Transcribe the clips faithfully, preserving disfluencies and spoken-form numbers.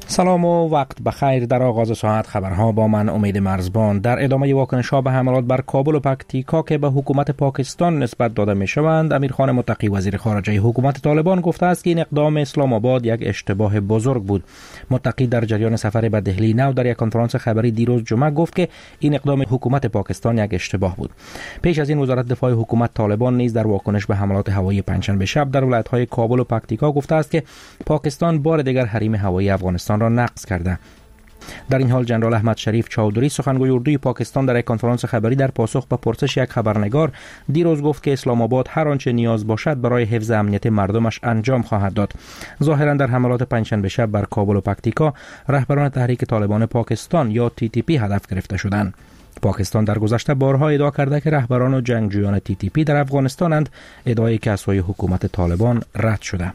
سلام و وقت بخیر. در آغاز ساعت خبرها با من امید مرزبان. در ادامه واکنش‌ها به حملات بر کابل و پکتیکا که به حکومت پاکستان نسبت داده می‌شوند، امیرخان متقی وزیر خارجه حکومت طالبان گفته است که این اقدام اسلام آباد یک اشتباه بزرگ بود. متقی در جریان سفر به دهلی نو در یک کنفرانس خبری دیروز جمعه گفت که این اقدام حکومت پاکستان یک اشتباه بود. پیش از این وزارت دفاع حکومت طالبان نیز در واکنش به حملات هوایی پنجشنبه شب در ولایت‌های کابل و پکتیکا گفته است که پاکستان بار دیگر حریم هوایی افغانستان را نقض کرده. در این حال جنرال احمد شریف چودری سخنگوی اردوی پاکستان در یک کنفرانس خبری در پاسخ به پرسش یک خبرنگار دیروز گفت که اسلام آباد هر آنچه نیاز باشد برای حفظ امنیت مردمش انجام خواهد داد. ظاهرا در حملات پنجشنبه شب بر کابل و پکتیکا رهبران تحریک طالبان پاکستان یا تی تی پی هدف گرفته شدند. پاکستان در گذشته بارها ادعا کرده که رهبران و جنگجویان تی تی پی در افغانستانند، ادعایی که از سوی حکومت طالبان رد شده.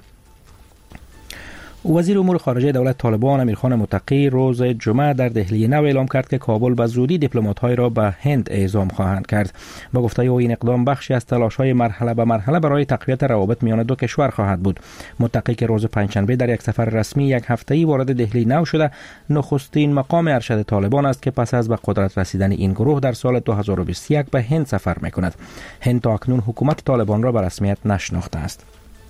وزیر امور خارجه دولت طالبان امیرخان متقی روز جمعه در دهلی نو اعلام کرد که کابل به زودی دیپلمات‌های را به هند اعزام خواهند کرد. با گفته او این اقدام بخشی از تلاش‌های مرحله به مرحله برای تقویت روابط میان دو کشور خواهد بود. متقی که روز پنجشنبه در یک سفر رسمی یک هفته‌ای وارد دهلی نو شده، نخستین مقام ارشد طالبان است که پس از به قدرت رسیدن این گروه در سال دو هزار و بیست و یک به هند سفر می‌کند. هند تا اکنون حکومت طالبان را به رسمیت نشناخته است.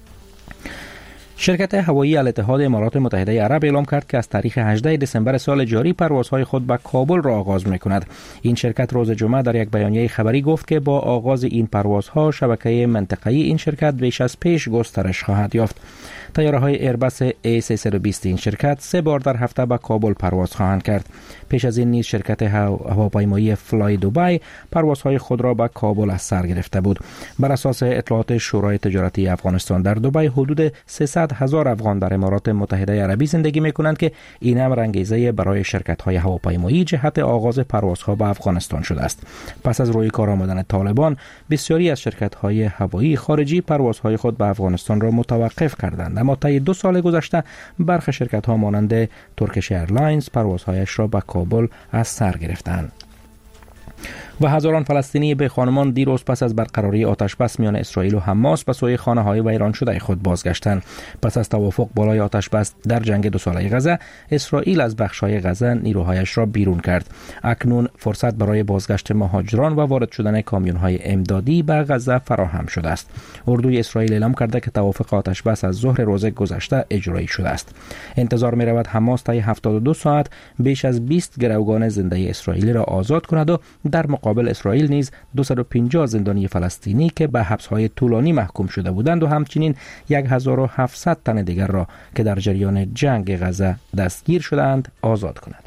شرکت هوایی الاتحاد امارات متحده عرب اعلام کرد که از تاریخ هجدهم دسامبر سال جاری پروازهای خود به کابل را آغاز می‌کند. این شرکت روز جمعه در یک بیانیه خبری گفت که با آغاز این پروازها شبکه منطقه‌ای این شرکت بیش از پیش گسترش خواهد یافت. طیاره‌های ایرباس ای سیصد و بیست این شرکت سه بار در هفته به کابل پرواز خواهند کرد. پیش از این نیز شرکت هواپیمایی فلای دبی پروازهای خود را به کابل از سر گرفته بود. بر اساس اطلاعات شورای تجارتی افغانستان در دبی حدود سیصد هزار افغان در امارات متحده عربی زندگی می‌کنند که این امر انگیزه برای شرکت‌های هواپیمایی جهت آغاز پروازها به افغانستان شده است. پس از روی کار آمدن طالبان، بسیاری از شرکت‌های هوایی خارجی پروازهای خود به افغانستان را متوقف کردند، اما طی دو سال گذشته برخی شرکت‌ها مانند ترکیش ایرلاینز پروازهایش را به کابل از سر گرفتند. و هزاران فلسطینی به خانمان دیروز پس از برقراری آتشبس میان اسرائیل و حماس به سوی خانه‌های ویران شده خود بازگشتند. پس از توافق بالای آتشبس در جنگ دو ساله غزه، اسرائیل از بخش‌های غزه نیروهایش را بیرون کرد. اکنون فرصت برای بازگشت مهاجران و وارد شدن کامیون‌های امدادی به غزه فراهم شده است. اردوی اسرائیل اعلام کرده که توافق آتشبس از ظهر روز گذشته اجرایی شده است. انتظار می‌رود حماس طی هفتاد و دو ساعت بیش از بیست گروگان زنده اسرائیلی را آزاد کند و در مقابل اسرائیل نیز دویست و پنجاه زندانی فلسطینی که به حبس‌های طولانی محکوم شده بودند و همچنین هزار و هفتصد تن دیگر را که در جریان جنگ غزه دستگیر شدند آزاد کند.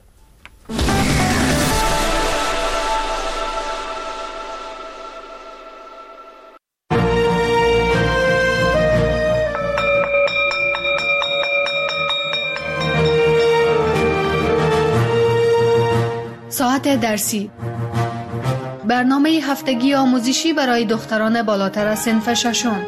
ساعت درسی، برنامه هفتگی آموزشی برای دختران بالاتر از صنف ششم.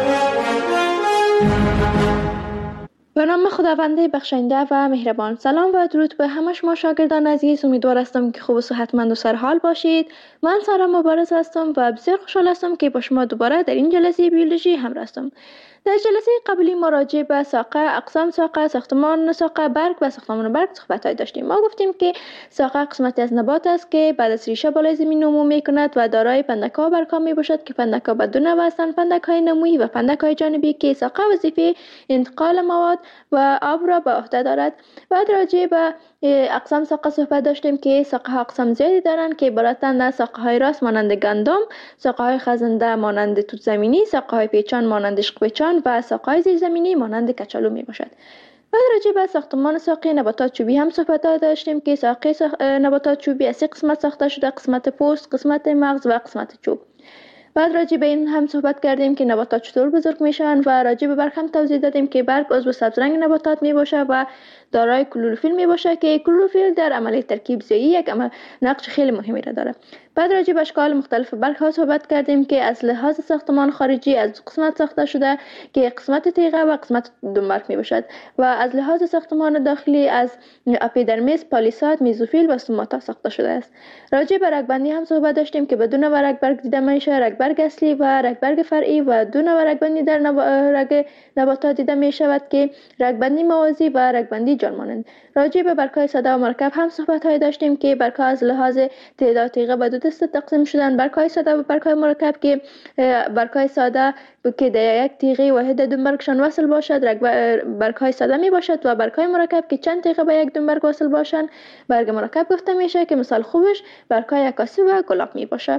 به نام خداوند بخشنده و مهربان. سلام و درود به همه شما شاگردان عزیز. امیدوار هستم که خوب و صحتمند و سرحال باشید. من سارا مبارز هستم و بسیار خوشحال هستم که با شما دوباره در این جلسه بیولوژی همراه هستم. در جلسه قبلی ما راجع به ساقه، اقسام ساقه، ساختمان ساقه، برگ و ساختمان برگ صحبت‌های داشتیم. ما گفتیم که ساقه قسمتی از نبات است که بعد از ریشه بالای زمین نمو می‌کند و دارای پندک‌ها و برگ‌ها میباشد که پندک‌ها به دو نوع هستند: پندک‌های نمویی و پندک‌های جانبی که ساقه وظیفه انتقال مواد و آب را به عهده دارد. بعد راجع به اقسام ساقه صحبت داشتیم که ساقه ها اقسام زیادی دارند که عبارتند از ساقه های راست مانند گندم، ساقه های خزنده مانند توت زمینی، ساقه های پیچان مانند عشق پیچان و ساقه های زیر زمینی مانند کچالو می باشد. بعد راجع به ساختمان ساقه نباتات چوبی هم صحبت داشتیم که ساقه ساخ... نباتات چوبی از سه قسمت ساخته شده: قسمت پوست، قسمت مغز و قسمت چوب. بعد راجع به این هم صحبت کردیم که نباتات چطور بزرگ میشن و راجع به برگ هم توضیح دادیم که برگ عضو سبز رنگ نباتات می باشه و دارای کلروفیل می باشه که کلروفیل در عملیه ترکیب زایی یک نقش خیلی مهمی را داره. بعد راجع به اشکال مختلف برگ ها صحبت کردیم که از لحاظ ساختمان خارجی از قسمت ساخته شده که قسمت تیغه و قسمت دنبرگ می باشد و از لحاظ ساختمان داخلی از اپیدرمیس، پالیساد، میزوفیل و ستوماتا ساخته شده است. راجع به رگبندی هم صحبت داشتیم که بدون و رگبرگ دیده میشه: رگبرگ اصلی و رگبرگ فرعی و دو نوع رگبندی در نب... رگ نباتات دیده می شود که رگبندی موازی و رگبندی جان مانند. راجع به برگ‌های ساده و مرکب هم صحبت‌های داشتیم که برگ‌ها از لحاظ تعداد تیغه به دو دسته تقسیم شدن: برگ‌های ساده و برگ‌های مرکب که برگ‌های ساده که در یک تیغه واحد دنبرگشان وصل باشد برگ‌های ساده می باشد و برگ‌های مرکب که چند تیغه به یک دنبرگ وصل باشند برگ مرکب گفته میشه که مثال خوبش برگ‌های عکاسی و گلاب می باشد.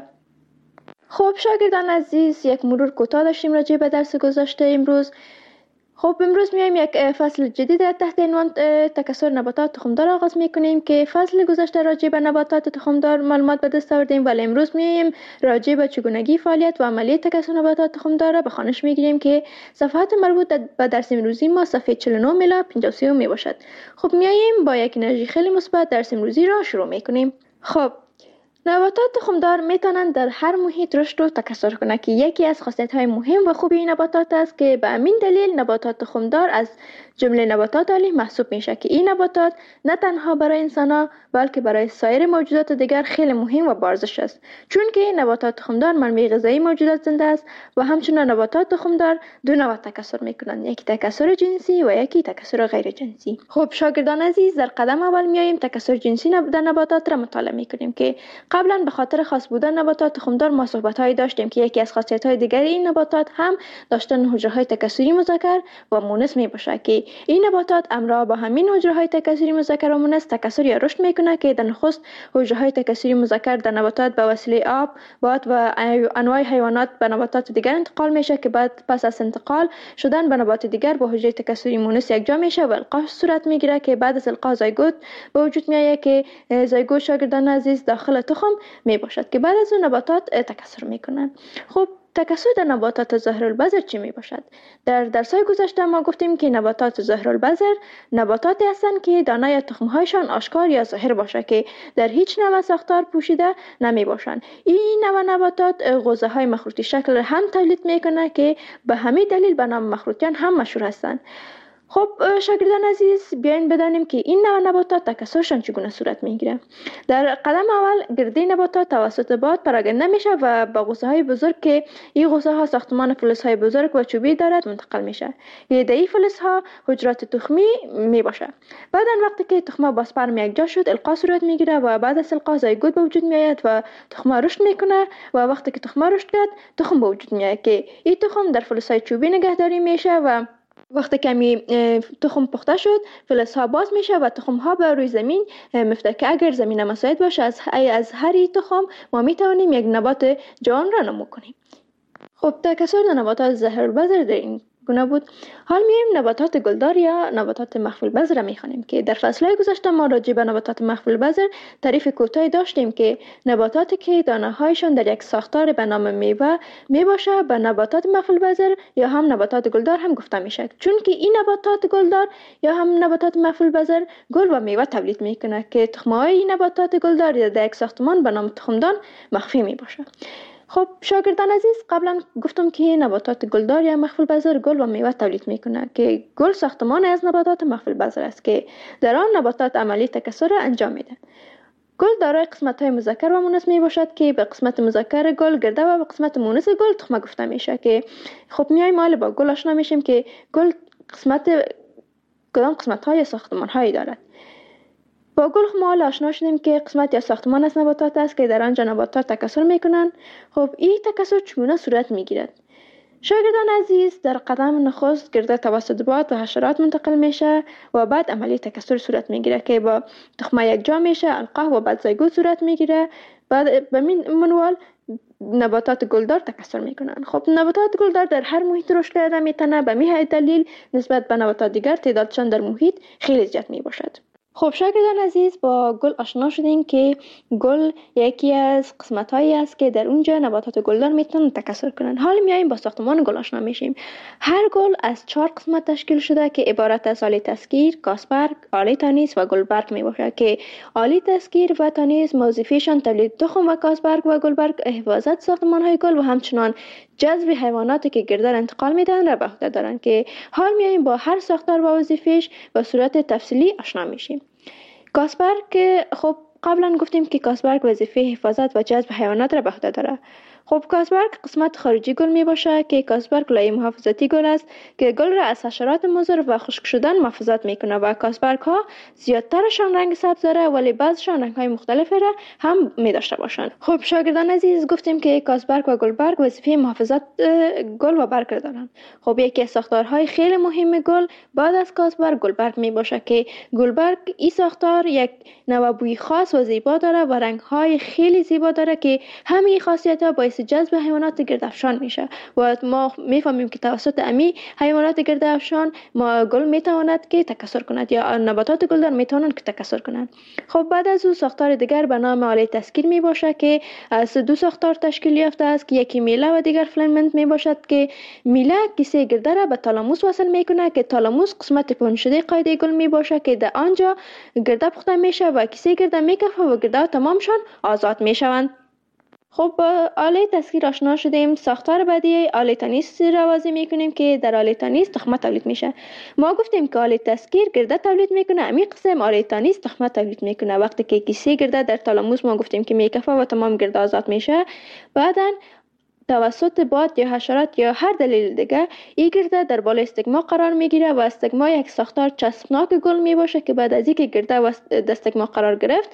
خب شاگردان عزیز، یک مرور کوتاه داشتیم راجع به درس گذشته امروز. خب امروز میایم یک فصل جدید تحت عنوان تکثر نباتات تخمدار آغاز میکنیم که فصل گذشته راجع به نباتات تخمدار معلومات به دست آوردیم، ولی امروز میایم راجع به چگونگی فعالیت و عملی تکثر نباتات تخمدار را به خوانش میگیریم که صفحات مربوط به درس امروزی ما صفحه چهل و نه الی پنجاه و سه می باشد. خب میایم با یک انرژی خیلی مثبت درس امروزی را شروع میکنیم. خب نباتات تخمدار میتونند در هر محیط رشد و تکثر کنند که یکی از خاصیت‌های مهم و خوبی این نباتات است که به همین دلیل نباتات تخمدار از جمله نباتات عالی محسوب میشه که این نباتات نه تنها برای انسان‌ها بلکه برای سایر موجودات دیگر خیلی مهم و بارزش است، چون که نباتات تخمدار منبع غذایی موجودات زنده است و همچنین نباتات تخمدار دو نوع تکثر میکنند، یکی تکثر جنسی و یکی تکثر غیر جنسی. خب شاگردان عزیز، در قدم اول میایم تکثر جنسی در نباتات را مطالعه میکنیم که قبلا به خاطر خاص بودن نباتات تخمدار ما صحبت‌هایی داشتیم که یکی از خاصیت‌های دیگر این نباتات هم داشتن حجره‌های تکثری مذکر و مؤنث میباشد که این نباتات همراه با همین حجره‌های تکثری مذکر و مؤنث تکثر یا رشد میکنه که در نخست حجره‌های تکثری مذکر در نباتات به وسیله آب، باد و انواع حیوانات به نباتات دیگر انتقال میشه که بعد پس از انتقال شدن به نبات دیگر با حجره تکثری مؤنث یکجا میشه و القاح صورت میگیره که بعد از القاح زایگوت به وجود میاد که زایگوت شاگردان عزیز داخل تخم می باشد که بعد از اون نباتات تکثر میکنن. خب تکثر در نباتات ظاهرالبذر چی می باشد؟ در درس‌های گذشته ما گفتیم که نباتات ظاهرالبذر نباتاتی هستند که دانه یا تخم‌هایشان آشکار یا ظاهر باشه که در هیچ نوع ساختار پوشیده نمی باشند. این نوع نباتات غوزه‌های مخروطی شکل هم تولید میکنه که به همین دلیل به نام مخروطیان هم مشهور هستند. خب شاگردان عزیز، بیاین بدانیم که این نوع نباتات تکثرشان چگونه صورت میگیره. در قدم اول گرده نباتات توسط باد پراکنده میشه و با غوزه های بزرگ که این غوزه ها ساختمان فلز های بزرگ و چوبی دارد منتقل میشه. گرده این فلز ها حجرات تخمی میباشه. بعدا وقتی که تخم با اسپرم یکجا شد القاح صورت میگیره و بعد از القاح زایگوت به وجود میآید و تخم رشد میکنه و وقتی که تخم رشد کرد تخم به وجود میاد که این تخم در فلز های چوبی نگهداری میشه و وقتی کمی تخم پخته شد فلزها باز میشه و تخم ها به روی زمین میفته که اگر زمین مساعد باشه از از هر تخم ما میتوانیم یک نبات جوان را نمو کنیم. خب تکثر نباتات ظاهرالبذر در این گونه بود. حال میایم نباتات گلدار یا نباتات مخفی البذر را میخوانیم که در فصلهای گذشته ما راجع به نباتات مخفی البذر تعریف کوتاهی داشتیم که نباتاتی که دانه هایشان در یک ساختار به نام میوه میباشه به نباتات مخفی البذر یا هم نباتات گلدار هم گفته میشه، چون که این نباتات گلدار یا هم نباتات مخفی البذر گل و میوه تولید میکنه که تخم‌های نباتات گلدار در یک ساختمان به نام تخمدان مخفی میباشه. خب شاگردان عزیز، قبلا گفتم که نباتات گلدار یا مخفی البذر گل و میوه تولید میکنه که گل ساختمان از نباتات مخفی البذر است که در آن نباتات عملی تکثر را انجام میده. گل دارای قسمت‌های مذکر و مؤنث میباشد که به قسمت مذکر گل گرده و به قسمت مؤنث گل تخمه گفته میشه که خب میایم حالا با گل آشنا میشیم که گل قسمت کدام قسمت‌های ساختمان‌هایی دارد. با گل ما آشنا شدیم که قسمت یا ساختمان از نباتات است که در آنجا نباتات تکثر میکنند. خب این تکثر چگونه صورت میگیرد؟ شاگردان عزیز، در قدم نخست گرده توسط باد و حشرات منتقل میشه و بعد عملی تکثر صورت میگیره که با تخمه یکجا میشه، القاح و بعد زایگوت صورت میگیره. بعد به این منوال نباتات گلدار تکثر میکنن. خب نباتات گلدار در هر محیط رشد کرده میتونه، به همین دلیل نسبت به نباتات دیگر تعدادشان در محیط خیلی زیاد میباشد. خب شاگردان عزیز، با گل آشنا شدیم که گل یکی از قسمت‌هایی است که در اونجا نباتات گلدار میتونن تکثر کنن. حالا میایم با ساختمان گل آشنا میشیم. هر گل از چهار قسمت تشکیل شده که عبارت از آلی تسگیر، کاسبرگ، آلی تانیس و گلبرگ میباشه که آلی تسگیر و تانیس وظیفه‌شان تولید تخم و کاسبرگ و گلبرگ حفاظت ساختمان‌های گل و همچنان جذب حیواناتی که گردار انتقال میدن را به عهده دارن که حال میایم با هر ساختار و وظیفه‌اش به صورت تفصیلی آشنا میشیم. کاسبرگ خب قبلا گفتیم که کاسبرگ وظیفه حفاظت و جذب حیوانات را به عهده داره. خب کاسبرگ قسمت خارجی گل می باشه که کاسبرگ لایه محافظتی گل است که گل را از حشرات مضر و خشک شدن محافظت میکنه و کاسبرگ ها زیادترشان رنگ سبز داره ولی بعضشان رنگ های مختلفی را هم می داشته باشند. خب شاگردان عزیز گفتیم که کاسبرگ و گلبرگ وظیفه محافظت گل و برگ دارند. خب یکی از ساختارهای خیلی مهم گل بعد از کاسبرگ گلبرگ می باشه که گلبرگ این ساختار یک نوع بوی خاص و زیبا داره و رنگ های خیلی زیبا داره که همین خاصیت ها باعث جذب حیوانات گردافشان میشه و ما میفهمیم که توسط امی حیوانات گردافشان ما گل میتواند که تکثر کند یا نباتات گلدار میتوانند که تکثر کنند. خب بعد از او ساختار دیگر به نام آله تسکیر می باشه که از دو ساختار تشکیل یافته است که یکی میله و دیگر فیلامنت می باشد که میله کیسه گرده را به تالاموس وصل میکنه که تالاموس قسمت پنجشده قاعده گل می باشه که در آنجا گرده پخته میشه و کیسه گرده میکفه و گرده تمامشان آزاد میشوند. خب با آله تسکیر آشنا شدیم. ساختار بعدی آله تانیس را واضح میکنیم که در آله تانیس تخمه تولید میشه. ما گفتیم که آله تسکیر گرده تولید میکنه، امی قسم آله تانیس تخمه تولید میکنه. وقتی که کیسه گرده در تالاموس ما گفتیم که میکفه و تمام گرده آزاد میشه، بعدن توسط باد یا حشرات یا هر دلیل دیگه این گرده در بالای استگما قرار میگیره و استگما یک ساختار چسبناک گل می باشه که بعد از اینکه گرده و استگما قرار گرفت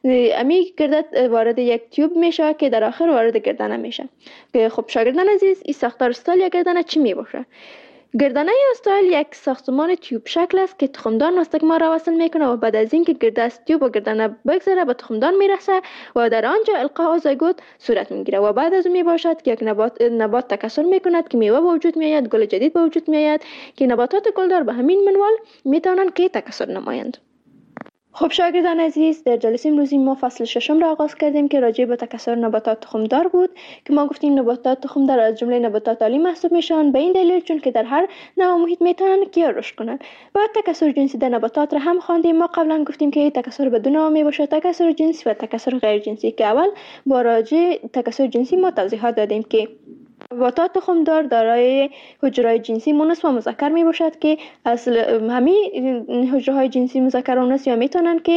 امی گرده وارد یک تیوب میشه که در آخر وارد گردنه میشه. که خب شاگردان عزیز این ساختار استایل یا گردنه چی می باشه؟ گردنه استایل یک ساختمان تیوب شکل است که تخمدان و استگما را وصل میکنه و بعد از اینکه گرده از تیوب و گردنه بگذره به تخمدان میرسه و در آنجا القاء زایگوت صورت میگیره و بعد از اون میباشد که یک نبات نبات تکثر میکند که میوه به وجود میآید، گل جدید به وجود میآید که نباتات گلدار به همین منوال میتونن که تکثر نمایند. خب شاگردان عزیز در جلسه امروزی ما فصل ششم را آغاز کردیم که راجع به تکثر نباتات تخمدار بود که ما گفتیم نباتات تخمدار از جمله نباتات عالی محسوب میشن به این دلیل چون که در هر نوع محیط میتونن که رشد کنند. بعد تکثر جنسی در نباتات را هم خواندیم. ما قبلا گفتیم که تکثر به دو نوع می باشه، تکثر جنسی و تکثر غیر جنسی که اول با راجع تکثر جنسی ما توضیحات دادیم که نباتات تخمدار دارای حجره‌های جنسی مونس و مذکر می باشد که اصل همین حجره‌های جنسی مذکر و مونس یا میتونن که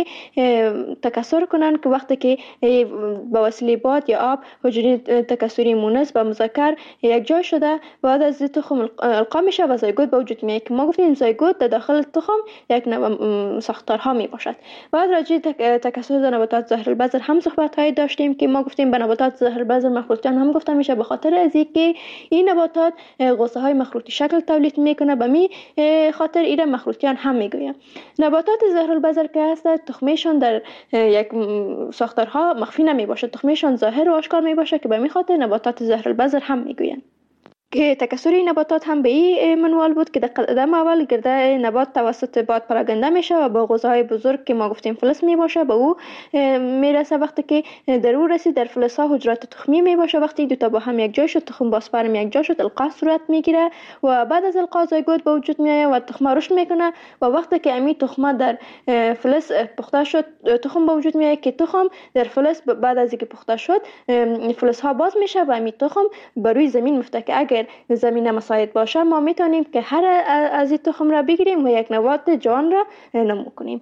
تکثر کنن که وقتی که با وسیله باد یا آب حجره تکثری مونس و مذکر یک جای شده بعد از تخم القا میشه و زایگوت به وجود میاد که ما گفتیم زایگوت در داخل تخم یک نوع ساختارها می باشد. بعد راجع تکثر در نباتات ظاهر البذر هم صحبت های داشتیم که ما گفتیم به نباتات ظاهر البذر مخروطیان هم گفته میشه به خاطر از اینکه این نباتات غصه های مخروطی شکل تولید میکنه به می خاطر ایره مخروطیان هم میگویم. نباتات ظاهر البذر که هست تخمشان در یک ساختارها مخفی نمی باشه، تخمشان ظاهر و آشکار می باشه که به می خاطر نباتات ظاهر البذر هم میگویم. که تکثر این نباتات هم به این منوال بود که در قدم اول گرده نبات توسط باد پراگنده میشه و با غوزه های بزرگ که ما گفتیم فلس می باشه به او میرسه. وقتی که در او رسید در فلس ها حجرات تخمی می باشه، وقتی دو تا با هم یک جای شد تخم با سپرم یک جای شد القا صورت میگیره و بعد از القا زایگوت به وجود میاد و تخم رشد میکنه و وقتی که امی تخم در فلس پخته شد تخم به وجود میاد که تخم در فلس بعد از اینکه پخته شد فلس ها باز میشه و امی تخم بر روی زمین میفته که اگر زمین مساعد باشه ما میتونیم که هر از این تخم را بگیریم و یک نبات جوان را نمو کنیم.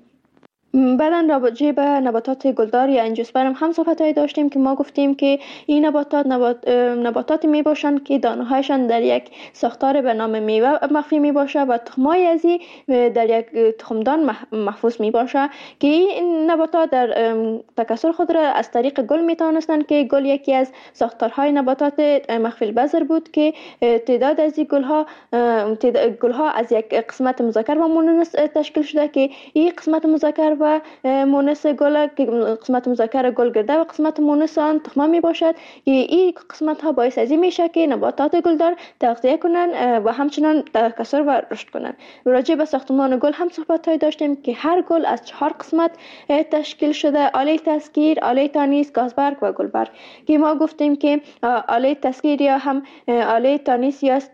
بعدا راجع به نباتات گلدار یا انجیوسپرم هم صحبت‌های داشتیم که ما گفتیم که این نباتات نبات نباتاتی می باشند که دانه‌هایشان در یک ساختار به نام میوه مخفی می باشه و تخمای از این در یک تخمدان محفوظ می باشه که این نباتات در تکثر خود را از طریق گل می توانستند که گل یکی از ساختارهای نباتات مخفی البذر بود که تعداد از این گل‌ها گل‌ها از یک قسمت مذکر و مؤنث تشکیل شده که این قسمت مذکر و مونس گل که قسمت مذکر گل گرده و قسمت مونس آن تخمه می باشد. این قسمت ها باعث از این میشه که نباتات گلدار تغذیه کنن و همچنان تکثر و رشد کنن. راجع به ساختمان گل هم صحبت های داشتیم که هر گل از چهار قسمت تشکیل شده: آله تسکیر، آله تانیس، گازبرگ و گلبرگ که ما گفتیم که آله تسکیر یا هم آله تانیس یا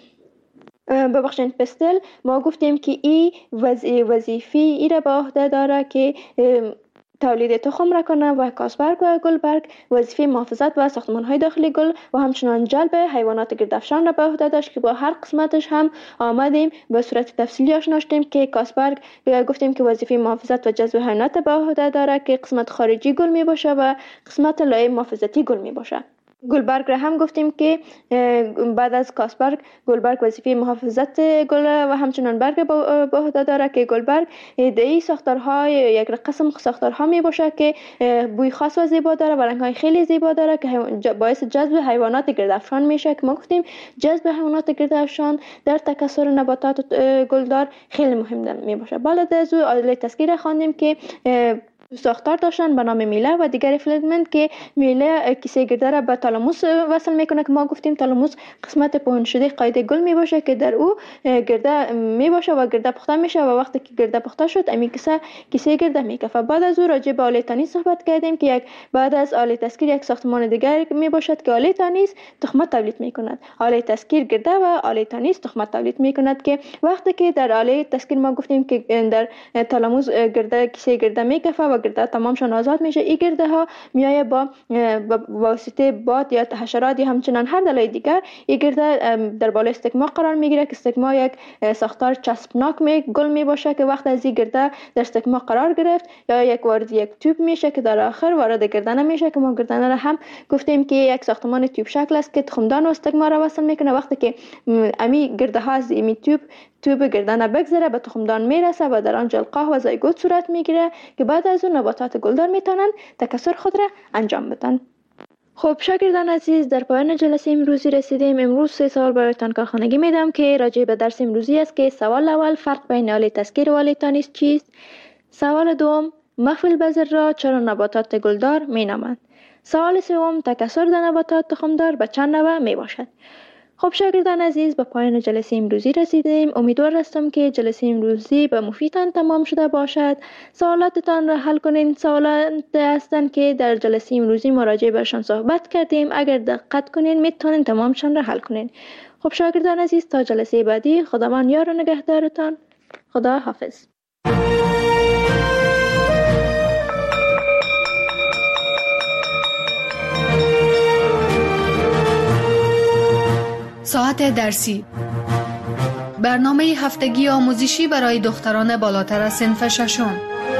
ببخشید پستل ما گفتیم که این وظیفه ای را به عهده داره که تولید تخم را کنه و گازبرگ و گلبرگ وظیفه محافظت و ساختمان های داخلی گل و همچنان جلب حیوانات گردافشان را به عهده داشت که با هر قسمتش هم آمدیم به صورت تفصیلی آشنا شدیم که گازبرگ گفتیم که وظیفه محافظت و جذب حیوانات به عهده داره که قسمت خارجی گل می باشه و قسمت لایه محافظتی گل می باشه. گلبرگ را هم گفتیم که بعد از کاسبرگ گلبرگ وظیفه محافظت گل و همچنان برگ به عهده داره که گلبرگ ای ساختارهای یک قسم ساختارها می باشه که بوی خاص و زیبا داره و رنگ‌های خیلی زیبا داره که باعث جذب حیوانات گردافشان میشه که ما گفتیم جذب حیوانات گردافشان در تکثر نباتات گلدار خیلی مهم می باشه. بعد از او آله تسکیر خواندیم که ساختار داشتن به نام میله و دیگر فیلمنت که میله کیسه گرده را به تالاموس وصل میکنه که ما گفتیم تالاموس قسمت پهن شده قاعده گل می باشه که در او گرده می باشه و گرده پخته میشه و وقتی که گرده پخته شد امی کیسه کیسه گرده میکفه. بعد از او راجع به آله تانیس صحبت کردیم که یک بعد از آله تسکیر یک ساختمان دیگر می باشد که آله تانیس تخمه تولید میکند. آله تسکیر گرده و آله تانیس تخمه تولید میکند که وقتی که در آله تسکیر ما گفتیم که در تالاموس گرده کیسه گرده میکفه و گرده تمامشان آزاد میشه. این گرده ها میایه با واسطه باد یا حشرات یا همچنان هر دلایل دیگر این گرده در بالای استکما قرار میگیره که استکما یک ساختار چسبناک می گل می باشه که وقت از این گرده در استکما قرار گرفت یا یک وارد یک توپ میشه که در آخر وارد گردنه میشه که ما گردنه را هم گفتیم که یک ساختمان توپ شکل است که تخمدان و استکما را وصل میکنه. وقتی که امی گرده ها از امی توپ توپ گردنه بگذره به تخمدان میرسه و در آنجا القاح و زایگوت صورت میگیره که بعد از اون نباتات گلدار میتونن تکثر خود را انجام بدن. خب شاگردان عزیز، در پایان جلسه امروزی رسیدیم. امروز سه سوال برایتان کارخانگی میدم که راجع به درس امروزی است که سوال اول فرق بین آله تسکیر و آله تانیس چیست؟ سوال دوم مخفی البذر را چرا نباتات گلدار مینامند؟ سوال سوم تکثر در نباتات تخمدار به چند نوع می باشد؟ خب شاگردان عزیز، به پایان جلسه امروزی رسیدیم. امیدوار هستم که جلسه امروزی به مفیدتان تمام شده باشد. سوالاتتان را حل کنین. سوالات هستند که در جلسه امروزی مراجعه برشان صحبت کردیم. اگر دقت کنین میتونین تمامشان را حل کنین. خب شاگردان عزیز، تا جلسه بعدی خداوند یار و نگهدارتان. خدا حافظ. ساعت درسی، برنامه هفتگی آموزشی برای دختران بالاتر از صنف ششم.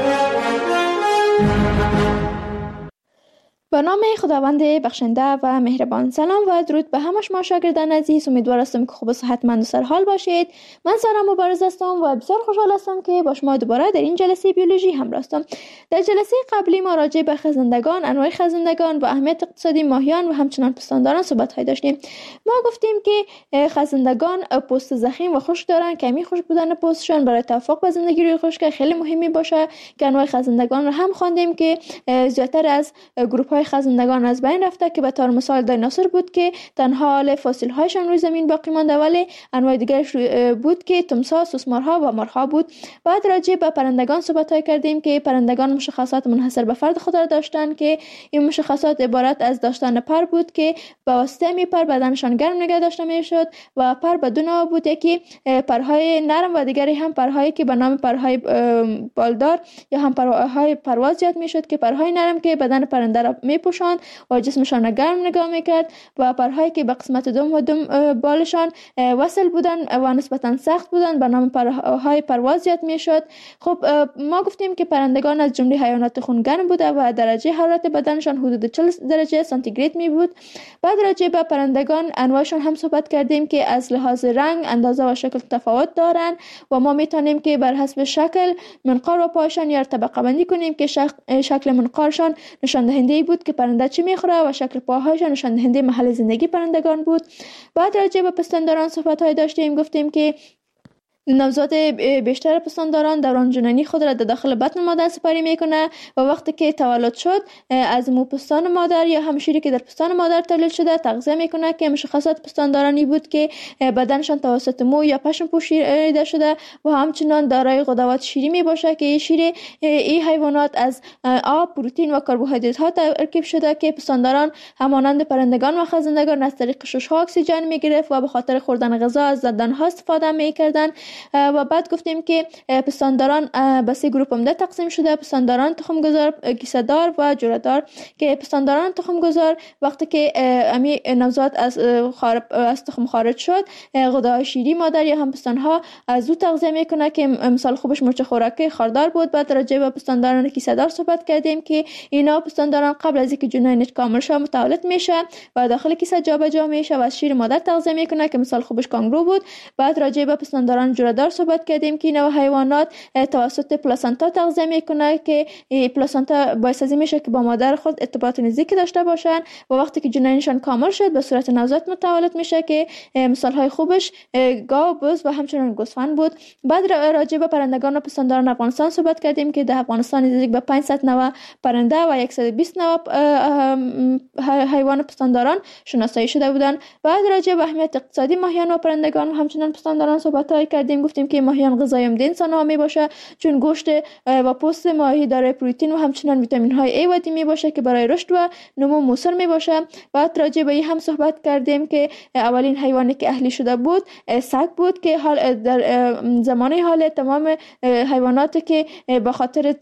به نام خداوند بخشنده و مهربان. سلام و درود به همه شما شاگردان عزیز. امیدوار هستم که خوب و صحتمند و سرحال باشید. من سارا مبارز هستم و بسیار خوشحال هستم که با شما دوباره در این جلسه بیولوژی همراه هستم. در جلسه قبلی ما راجع به خزندگان، انواع خزندگان و اهمیت اقتصادی ماهیان و همچنان پستانداران صحبت های داشتیم. ما گفتیم که خزندگان پوست ضخیم و خشک دارن. کمی خشک بودن پوستشان برای توافق با زندگی روی خشک خیلی مهمی باشه که انواع خزندگان رو هم خواندیم که زیاتر از گروه خزندگان از بین رفته که به طور مثال دایناسور بود که تنها حال فسیل هایشان روی زمین باقی مانده، ولی انواع دیگرش بود که تمساح، سوسمارها و مارها بود. بعد راجع به پرندگان صحبت های کردیم که پرندگان مشخصات منحصر به فرد خود را داشتند که این مشخصات عبارت از داشتن پر بود که به واسطه می پر بدنشان گرم نگه داشته می شد و پر به دو نوع بود، یکی پرهای نرم و دیگری هم پرهایی که به نام پرهای بالدار یا هم پرهای پرواز یاد می شد که پرهای نرم که بدن پرنده را می پوشاند و جسمشان را گرم نگاه میکرد و پرهایی که به قسمت دم و دم بالشان وصل بودن و نسبتا سخت بودن به نام پرهای پرواز یاد میشد. خب ما گفتیم که پرندگان از جمله حیوانات خونگرم بوده و درجه حرارت بدنشان حدود چهل درجه سانتیگراد می بود. بعد راجع به پرندگان انواعشان هم صحبت کردیم که از لحاظ رنگ، اندازه و شکل تفاوت دارند و ما میتونیم که بر حسب شکل منقار و پایشان یا طبقه بندی کنیم که شکل منقارشان نشان دهنده بود که پرنده چی میخوره و شکل پاهایشان نشان دهنده محل زندگی پرندگان بود. بعد راجع به پستانداران صحبت های داشتیم. گفتیم که نوزاد بیشتر پستانداران دوران جنینی خود را در داخل بطن مادر سپری میکنه و وقتی که تولد شد از مو پستان مادر یا هم شیری که در پستان مادر تولید شده تغذیه میکنه که مشخصات پستاندارانی بود که بدنشان توسط مو یا پشم پوشیده شده و همچنان دارای غدوات شیری می باشه که شیر این حیوانات از آب، پروتئین و کربوهیدرات ها ترکیب شده که پستانداران همانند پرندگان و خزندگان از طریق شش ها اکسیژن میگرفت و به خاطر خوردن غذا از دندان ها استفاده میکردن و بعد گفتیم که پستانداران به سه گروه عمده تقسیم شده: پستانداران تخمگذار، کیسه‌دار و جره‌دار. که پستانداران تخمگذار وقتی که امی نوزاد از خارج از تخم خارج شد، غدای شیری مادر یا هم پستانها از او تغذیه میکنه که مثال خوبش مرچ خوراکی خاردار بود. بعد راجع به پستانداران کیسه‌دار صحبت کردیم که اینا پستانداران قبل از اینکه جنینش کامل شه متولد میشه و داخل کیسه جابجا میشه و از شیر مادر تغذیه میکنه که مثال خوبش کانگرو بود. بعد راجع به پستانداران جره‌دار صحبت کردیم که اینا حیوانات توسط پلاسنتا تغذیه میکنه که پلاسنتا باعث از میشه که با مادر خود ارتباط نزدیکی داشته باشن و وقتی که جنینشان کامل شد به صورت نوزاد متولد میشه که مثال های خوبش گاو، بز و همچنین گوسفند بود. بعد راجع به پرندگان و پستانداران افغانستان صحبت کردیم که در افغانستان نزدیک به پانصد نوع پرنده و صد و بیست نوع حیوان پستانداران شناسایی شده بودند. بعد راجع به اهمیت اقتصادی ماهیان و پرندگان و همچنین پستانداران صحبت های کردیم. گفتیم که ماهیان غذای عمده انسان ها می باشه چون گوشت و پوست ماهی دارای پروتئین و همچنین ویتامین های A و D می باشه که برای رشد و نمو موثر می باشه. بعد راجع به این هم صحبت کردیم که اولین حیوانی که اهلی شده بود سگ بود که حال در زمانه حال تمام حیواناتی که به خاطر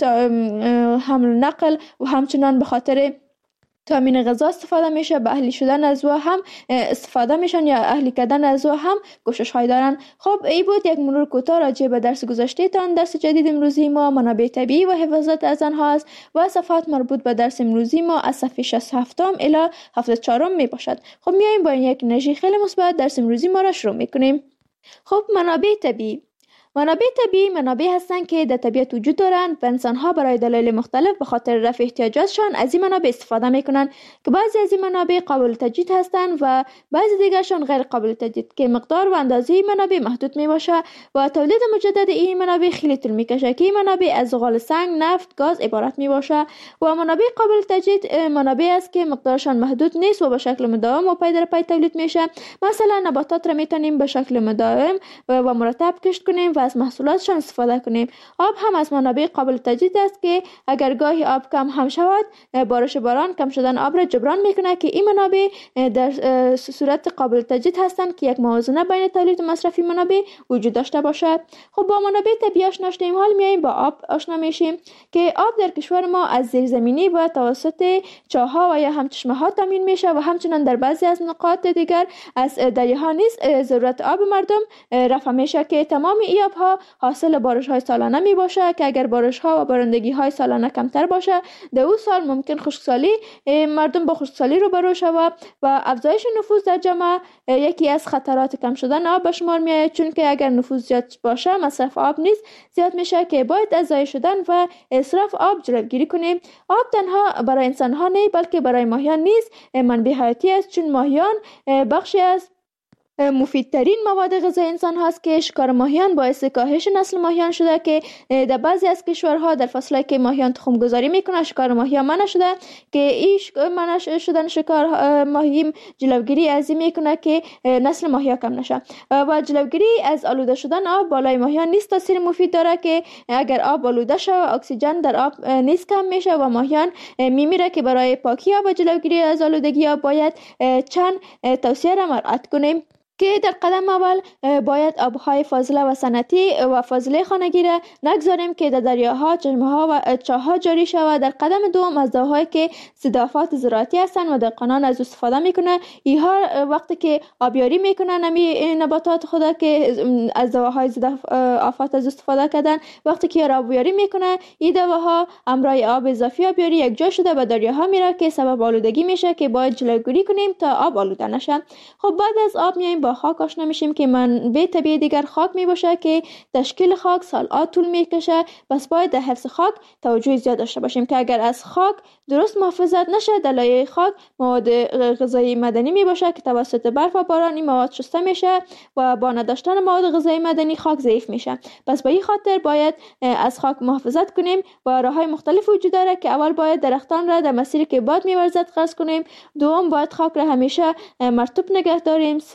حمل نقل و همچنین به خاطر تامین غذا استفاده میشه به اهلی شدن از او هم استفاده میشن یا اهلی کردن از او هم کوشش های دارن. خب این بود یک مرور کوتاه راجع به درس گذشته تان. درس جدید امروزی ما منابع طبیعی و حفاظت از آنها است و صفحات مربوط به درس امروزی ما از صفحه شصت و هفت الی هفتاد و چهار می باشد. خب میایم با یک انرژی خیلی مثبت درس امروزی ما را شروع میکنیم. خب منابع طبیعی منابع طبیعی منابع هستند که در طبیعت وجود دارند و انسان‌ها برای دلایل مختلف به خاطر رفع احتیاجاتشان از این منابع استفاده می‌کنند که بعضی از این منابع قابل تجدید هستند و بعضی دیگرشان غیر قابل تجدید که مقدار و اندازه این منابع محدود میباشه و تولید مجدد این منابع خیلی طول میکشه که این منابع از زغال سنگ، نفت، گاز عبارت میباشه و منابع قابل تجدید منابع است که مقدارشان محدود نیست و به شکل مداوم و پی در پی تولید میشه. مثلا نباتات را میتونیم به شکل مداوم و مرتب کشت کنیم و از محصولاتشان استفاده کنیم. آب هم از منابع قابل تجدید است که اگر گاهی آب کم هم شود، بارش باران کم شدن آب را جبران میکنه که این منابع در صورت قابل تجدید هستند که یک موازنه بین تولید و مصرف منابع وجود داشته باشد. خب با منابع طبیعی آشنا شدیم، حال میایم با آب آشنا میشیم که آب در کشور ما از زیرزمینی و توسط چاه‌ها و یا هم چشمه‌ها تامین میشه و همچنین در بعضی از نقاط دیگر از دریاها نیز ضرورت آب مردم رفع میشه که تمام این آبها حاصل بارش های سالانه می باشه که اگر بارش ها و بارندگی های سالانه کمتر باشه در اون سال ممکن خشکسالی مردم با خشکسالی روبرو شود و افزایش نفوذ در جامعه یکی از خطرات کم شدن آب به شمار میاد، چون که اگر نفوذ زیاد باشه مصرف آب نیز زیاد میشه که باید از ضایع شدن و اسراف آب جلوگیری کنیم. آب تنها برای انسان ها نه بلکه برای ماهیان نیز منبع حیاتی است، چون ماهیان بخشی از مفیدترین مواد غذایی انسان هاست که شکار ماهیان باعث کاهش نسل ماهیان شده که در بعضی از کشورها در فصلی که ماهیان تخم گذاری میکنه شکار ماهیان منع شده که این منع شدن شکار ماهی جلوگیری از این میکنه که نسل ماهیان کم نشه و جلوگیری از آلوده شدن آب بالای ماهیان نیز تاثیر مفید داره که اگر آب آلوده شه اکسیژن در آب نیز کم میشه و ماهیان میمیره که برای پاکی آب و جلوگیری از آلودگی آب باید چند توصیه را مراعات کنیم که در قدم اول باید آبهای فاضله و صنعتی و فاضله خانگی را نگذاریم که در دریاها، چشمه‌ها و چاه‌ها جاری شود. در قدم دوم از دواهایی که ضد آفات زراعتی هستند و دهقانان از استفاده میکنه، اینها وقتی که آبیاری میکنن نمی نباتات خود که از دواهای ضد آفات از استفاده کردن، وقتی که آبیاری میکنه این دواها همراه آب اضافی آبیاری یک جا شده به دریاها میره که سبب آلودگی میشه که باید جلوگیری کنیم تا آب آلوده نشه. خب بعد از آب میایم با خاک آشنا میشیم که منبع طبیعی دیگر خاک میباشه که تشکیل خاک سال‌ها طول میکشه، پس باید در حفظ خاک توجه زیاد داشته باشیم که اگر از خاک درست محافظت نشه در لایه خاک مواد غذایی معدنی میباشه که توسط برف و باران این مواد شسته میشه و با نداشتن مواد غذایی معدنی خاک ضعیف میشه. پس به این خاطر باید از خاک محافظت کنیم و راههای مختلف وجود داره که اول باید درختان را در مسیری که باد میورزد قطع کنیم، دوم باید خاک را همیشه مرطوب نگه داریم، سوم باید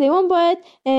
باید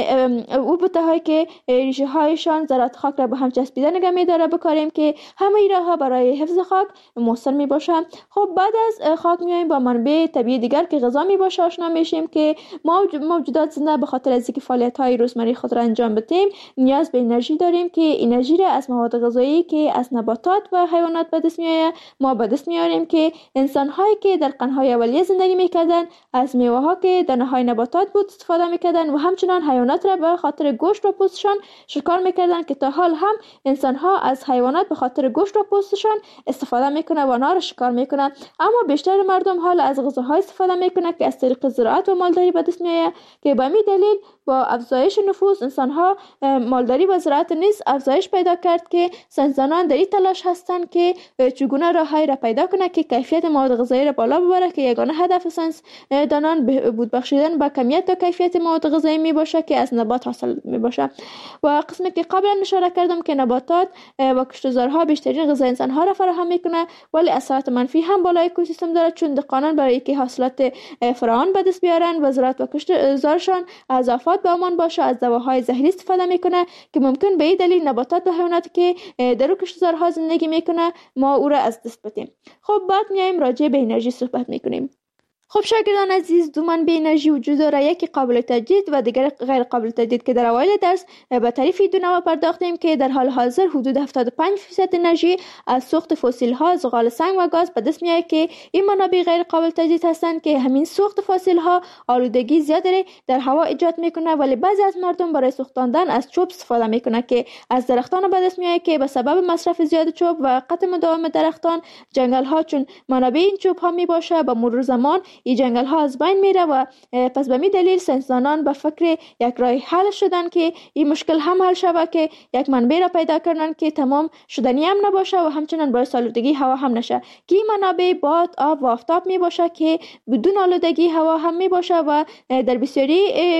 او بوته‌هایی که ریشه هایشان ذرات خاک را به هم چسبیده نگه می‌داره بکاریم که همه این راه‌ها برای حفظ خاک مؤثر میباشه. خب بعد از خاک میایم با منابع طبیعی دیگر که غذا میباشه آشنا میشیم که ما موجودات زنده به خاطر از اینکه فعالیت‌های روزمره خود را انجام بدیم نیاز به انرژی داریم که انرژی را از مواد غذایی که از نباتات و حیوانات به دست میآید ما به دست میاریم که انسان‌هایی که در قرن‌های اولیه زندگی میکردند از میوه‌ها که دانه‌های نباتات بود استفاده میکردند و همچنان حیوانات را به خاطر گوشت و پوستشان شکار میکردند که تا حال هم انسان‌ها از حیوانات به خاطر گوشت و پوستشان استفاده میکنه و آنها را شکار میکنه. اما بیشتر مردم حال از غذاهای استفاده میکنه که از طریق زراعت و مالداری به دست میآید که به همین دلیل با افزایش نفوس انسان‌ها مالداری و زراعت نیز افزایش پیدا کرد که ساینسدانان در این تلاش هستند که چگونه راه‌هایی را پیدا کنند که کیفیت مواد غذایی را بالا ببره که یگانه هدف ساینسدانان بود بخشیدن به کمیت و کیفیت مواد غذایی می باشه که از نبات حاصل می باشه. و قسمی که قبلا اشاره کردم که نباتات و کشتزارها بیشترین غذای انسان‌ها را فراهم میکنه ولی اثرات منفی هم بالای اکوسیستم داره چون دهقانان برای اینکه حاصلات فراوان به دست بیارن و زراعت و کشتزارشان از آفات به امان باشه از دواهای زهری استفاده میکنه که ممکن به این دلیل نباتات و حیواناتی که در کشتزارها زندگی میکنه ما او را از دست بدیم. خب بعد میایم راجع به انرژی صحبت میکنیم. خب شاگردان عزیز دو منبع انرژی وجود داره یکی قابل تجدید و دیگر غیر قابل تجدید که در اوایل درس به تعریف دو نوع پرداختیم که در حال حاضر حدود هفتاد و پنج درصد انرژی از سوخت فسیل ها زغال سنگ و گاز به دست میاد که این منابع غیر قابل تجدید هستند که همین سوخت فسیل ها آلودگی زیادی در هوا ایجاد میکنه ولی بعضی از مردم برای سوختاندن از چوب استفاده میکنه که از درختان به دست میاد که به سبب مصرف زیاد چوب و قطع مداوم درختان جنگل ها چون منابع این چوب ها می باشه به مرور زمان این جنگل ها از بین میره و پس به می دلیل ساینسدانان به فکر یک راه حل شدن که این مشکل هم حل شود که یک منبع را پیدا کردن که تمام شدنی هم نباشه و همچنین باعث آلودگی هوا هم نشه که این منابع باد آب و آفتاب می باشه که بدون آلودگی هوا هم می باشه و در بسیاری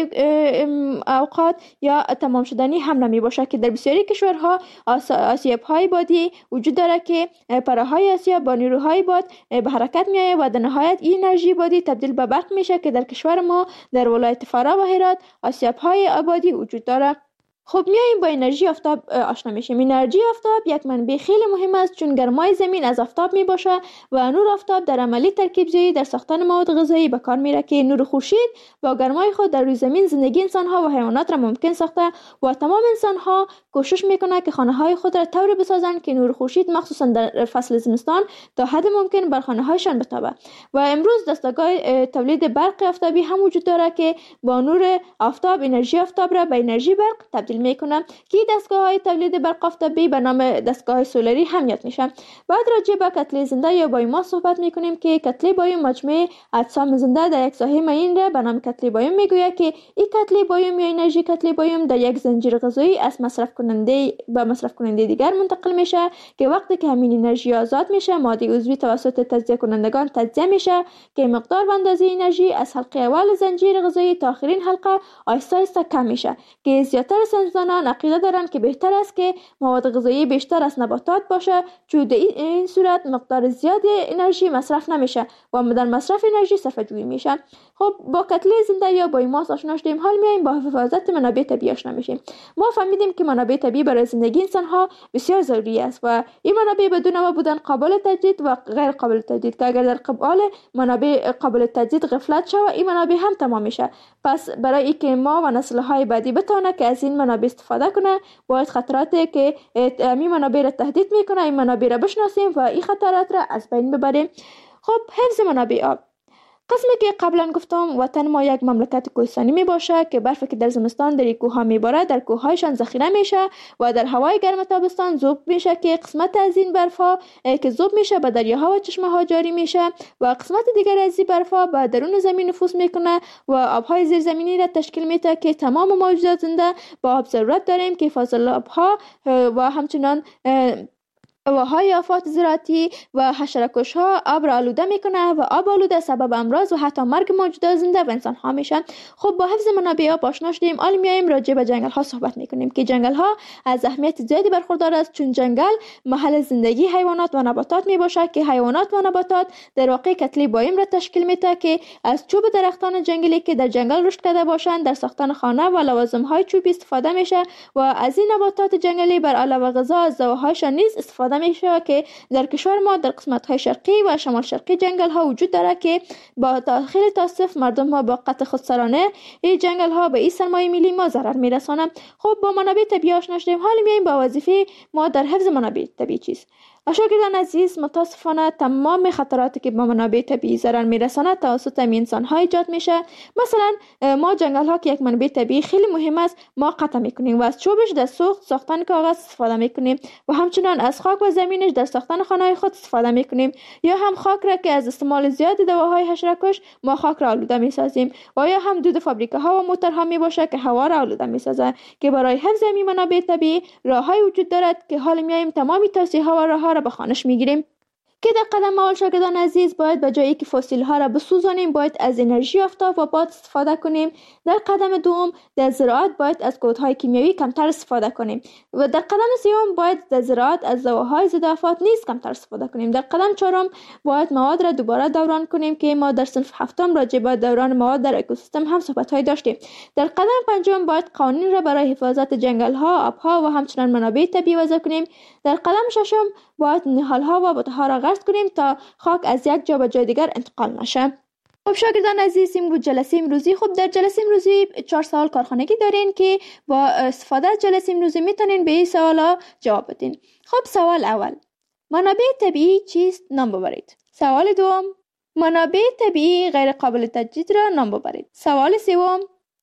اوقات یا تمام شدنی هم نمی باشه که در بسیاری کشورها آسیاب های بادی وجود داره که پرههای آسیاب با نیروهای باد به حرکت می آید و در نهایت این انرژی بادی تبدیل به برق میشه که در کشور ما در ولایت فرا و هرات آسیاب های آبادی وجود داره. خب میایم با انرژی آفتاب آشنا میشیم. انرژی آفتاب یک منبع خیلی مهم است چون گرمای زمین از آفتاب می باشه و نور آفتاب در عملی ترکیب زایی در ساختن مواد غذایی به کار میره که نور خورشید با گرمای خود در روی زمین زندگی انسان ها و حیوانات را ممکن ساخته و تمام انسان ها کوشش میکنه که خانه های خود را طوری بسازند که نور خورشید مخصوصا در فصل زمستان تا حد ممکن بر خانه هایشان بتابه. و امروز دستگاه تولید برق آفتابی هم وجود داره که با نور آفتاب انرژی آفتاب را به انرژی برق تبدیل میکنم که دستگاه‌های تولید برق آفتابی به نام دستگاه سولری هم یاد میشه. بعد راجع به کتله زنده یا بایوماس صحبت میکنیم که کتله بایوم مجموعه اجسام زنده در یک ساحه معین را به نام کتله بایوم میگوید که این کتله بایوم یا انرژی کتله بایوم در یک زنجیر غذایی از مصرف کننده به مصرف کننده دیگر منتقل میشه که وقتی که همین انرژی آزاد میشه ماده عضوی توسط تجزیه کنندگان تجزیه میشه که مقدار و اندازه انرژی از حلقه اول زنجیر غذایی تا آخرین حلقه آهسته آهسته کم میشه که زیاتر ساینسدانان عقیده دارند که بهتر است که مواد غذایی بیشتر از نباتات باشه چون در این صورت مقدار زیاد انرژی مصرف نمیشه و در مصرف انرژی صرفه جویی میشه. خب با کتله زنده یا بایوماس آشنا شدیم حال میایم با حفاظت منابع طبیعی آشنا میشیم. ما فهمیدیم که منابع طبیعی برای زندگی انسان ها بسیار ضروری است و این منابع بدون نوع بودن قابل تجدید و غیر قابل تجدید که اگر در قبال منابع قابل تجدید غفلت شود این منابع هم تمام میشه. پس برای اینکه ما و نسل های بعدی بتونه که از این منابع استفاده کنه باید خطراتی که این منابع را تهدید میکنه این منابع را بشناسیم و این خطرات را از بین ببریم. خب حفظ منابع آب قسمی که قبلا گفتم وطن ما یک مملکت کوهستانی می باشه که برفی که در زمستان در کوه ها می باره در کوه هایشان ذخیره میشه و در هوای گرم تابستان ذوب میشه که قسمت از این برف ها که ذوب میشه به دریاها و چشمه ها جاری میشه و قسمت دیگر از این برف ها به درون زمین نفوذ میکنه و آبهای زیرزمینی را تشکیل میده که تمام موجودات زنده با آب ضرورت داریم که فاضلاب ها و همچنان هواهای آفات زراعتی و حشره‌کش ها آب را آلوده میکنه و آب آلوده سبب امراض و حتی مرگ موجودات زنده و انسان ها میشن. خب با حفظ منابع آب آشنا شدیم، حالا میایم راجع به جنگل ها صحبت میکنیم که جنگل ها از اهمیت زیادی برخوردار است، چون جنگل محل زندگی حیوانات و نباتات میباشد که حیوانات و نباتات در واقع کتله بایم را تشکیل میده که از چوب درختان جنگلی که در جنگل رشد کرده باشند در ساختن خانه و لوازم های چوبی استفاده میشه و از این نباتات جنگلی بر علاوه غذا از زوهایشان نیز استفاده میشه که در کشور ما در قسمت های شرقی و شمال شرقی جنگل ها وجود داره که با خیلی تاسف مردم ها با قطع خودسرانه این جنگل ها به این سرمایه ملی ما ضرر میرسانند. خب با منابع طبیعی آشنا شدیم، حالا میایم با وظیفه ما در حفظ منابع طبیعی چیست. شاگردان عزیز، متاسفانه تمام خطراتی که با منابع طبیعی ضرر میرساند توسط انسان ها ایجاد میشه. مثلا ما جنگل ها که یک منبع طبیعی خیلی مهم است ما قطع میکنیم و از چوبش در سوخت ساختن کاغذ استفاده میکنیم و همچنان از خاک و زمینش در ساختن خانه خود استفاده میکنیم، یا هم خاک را که از استعمال زیاد دواهای حشره‌کش ما خاک را آلوده میسازیم، و یا هم دود فابریکه ها و موتورها میباشه که هوا را آلوده میسازه. که برای حفظ این منابع طبیعی راههای وجود دارد که حال میایم تمامی توصیه ها و راهها را به خوانش میگیریم. که در قدم اول شاگردان عزیز باید به جایی که فسیل ها را بسوزانیم باید از انرژی آفتاب و باد استفاده کنیم. در قدم دوم در زراعت باید از کودهای کیمیایی کمتر استفاده کنیم و در قدم سوم باید در زراعت از دواهای ضد آفات نیز کمتر استفاده کنیم. در قدم چهارم باید مواد را دوباره دوران کنیم که ما در صنف هفتم راجع به دوران مواد در اکوسیستم هم صحبت های داشتیم. در قدم پنجم باید قوانین را برای حفاظت جنگل ها، آب ها و همچنین منابع طبیعی وضع کنیم. در قدم ششم باید نهال ها و بوته ها را غرس کنیم تا خاک از یک جا به جای دیگر انتقال نشه. خب شاگردان عزیز، این بود جلسه امروزی. خب در جلسه امروزی چهار سوال کارخانگی دارین که با استفاده از جلسه امروزی میتونین به این سوالا جواب بدین. خب سوال اول، منابع طبیعی چیست؟ نام ببرید. سوال دوم، منابع طبیعی غیر قابل تجدید را نام ببرید. سوال سوم،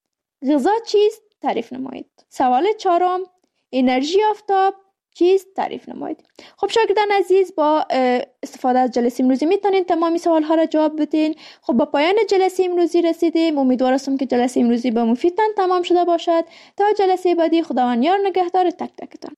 غذا چیست؟ تعریف نمایید. سوال چهارم، انرژی آفتاب چیست؟ تعریف نمایید. خب شاگردان عزیز، با استفاده از جلسه امروزی میتونین تمامی سوال ها را جواب بدین. خب با پایان جلسه امروزی رسیدیم. امیدوار هستم که جلسه امروزی به مفیدتان تمام شده باشد. تا جلسه بعدی، خداوند یار نگهدار تک تکتان.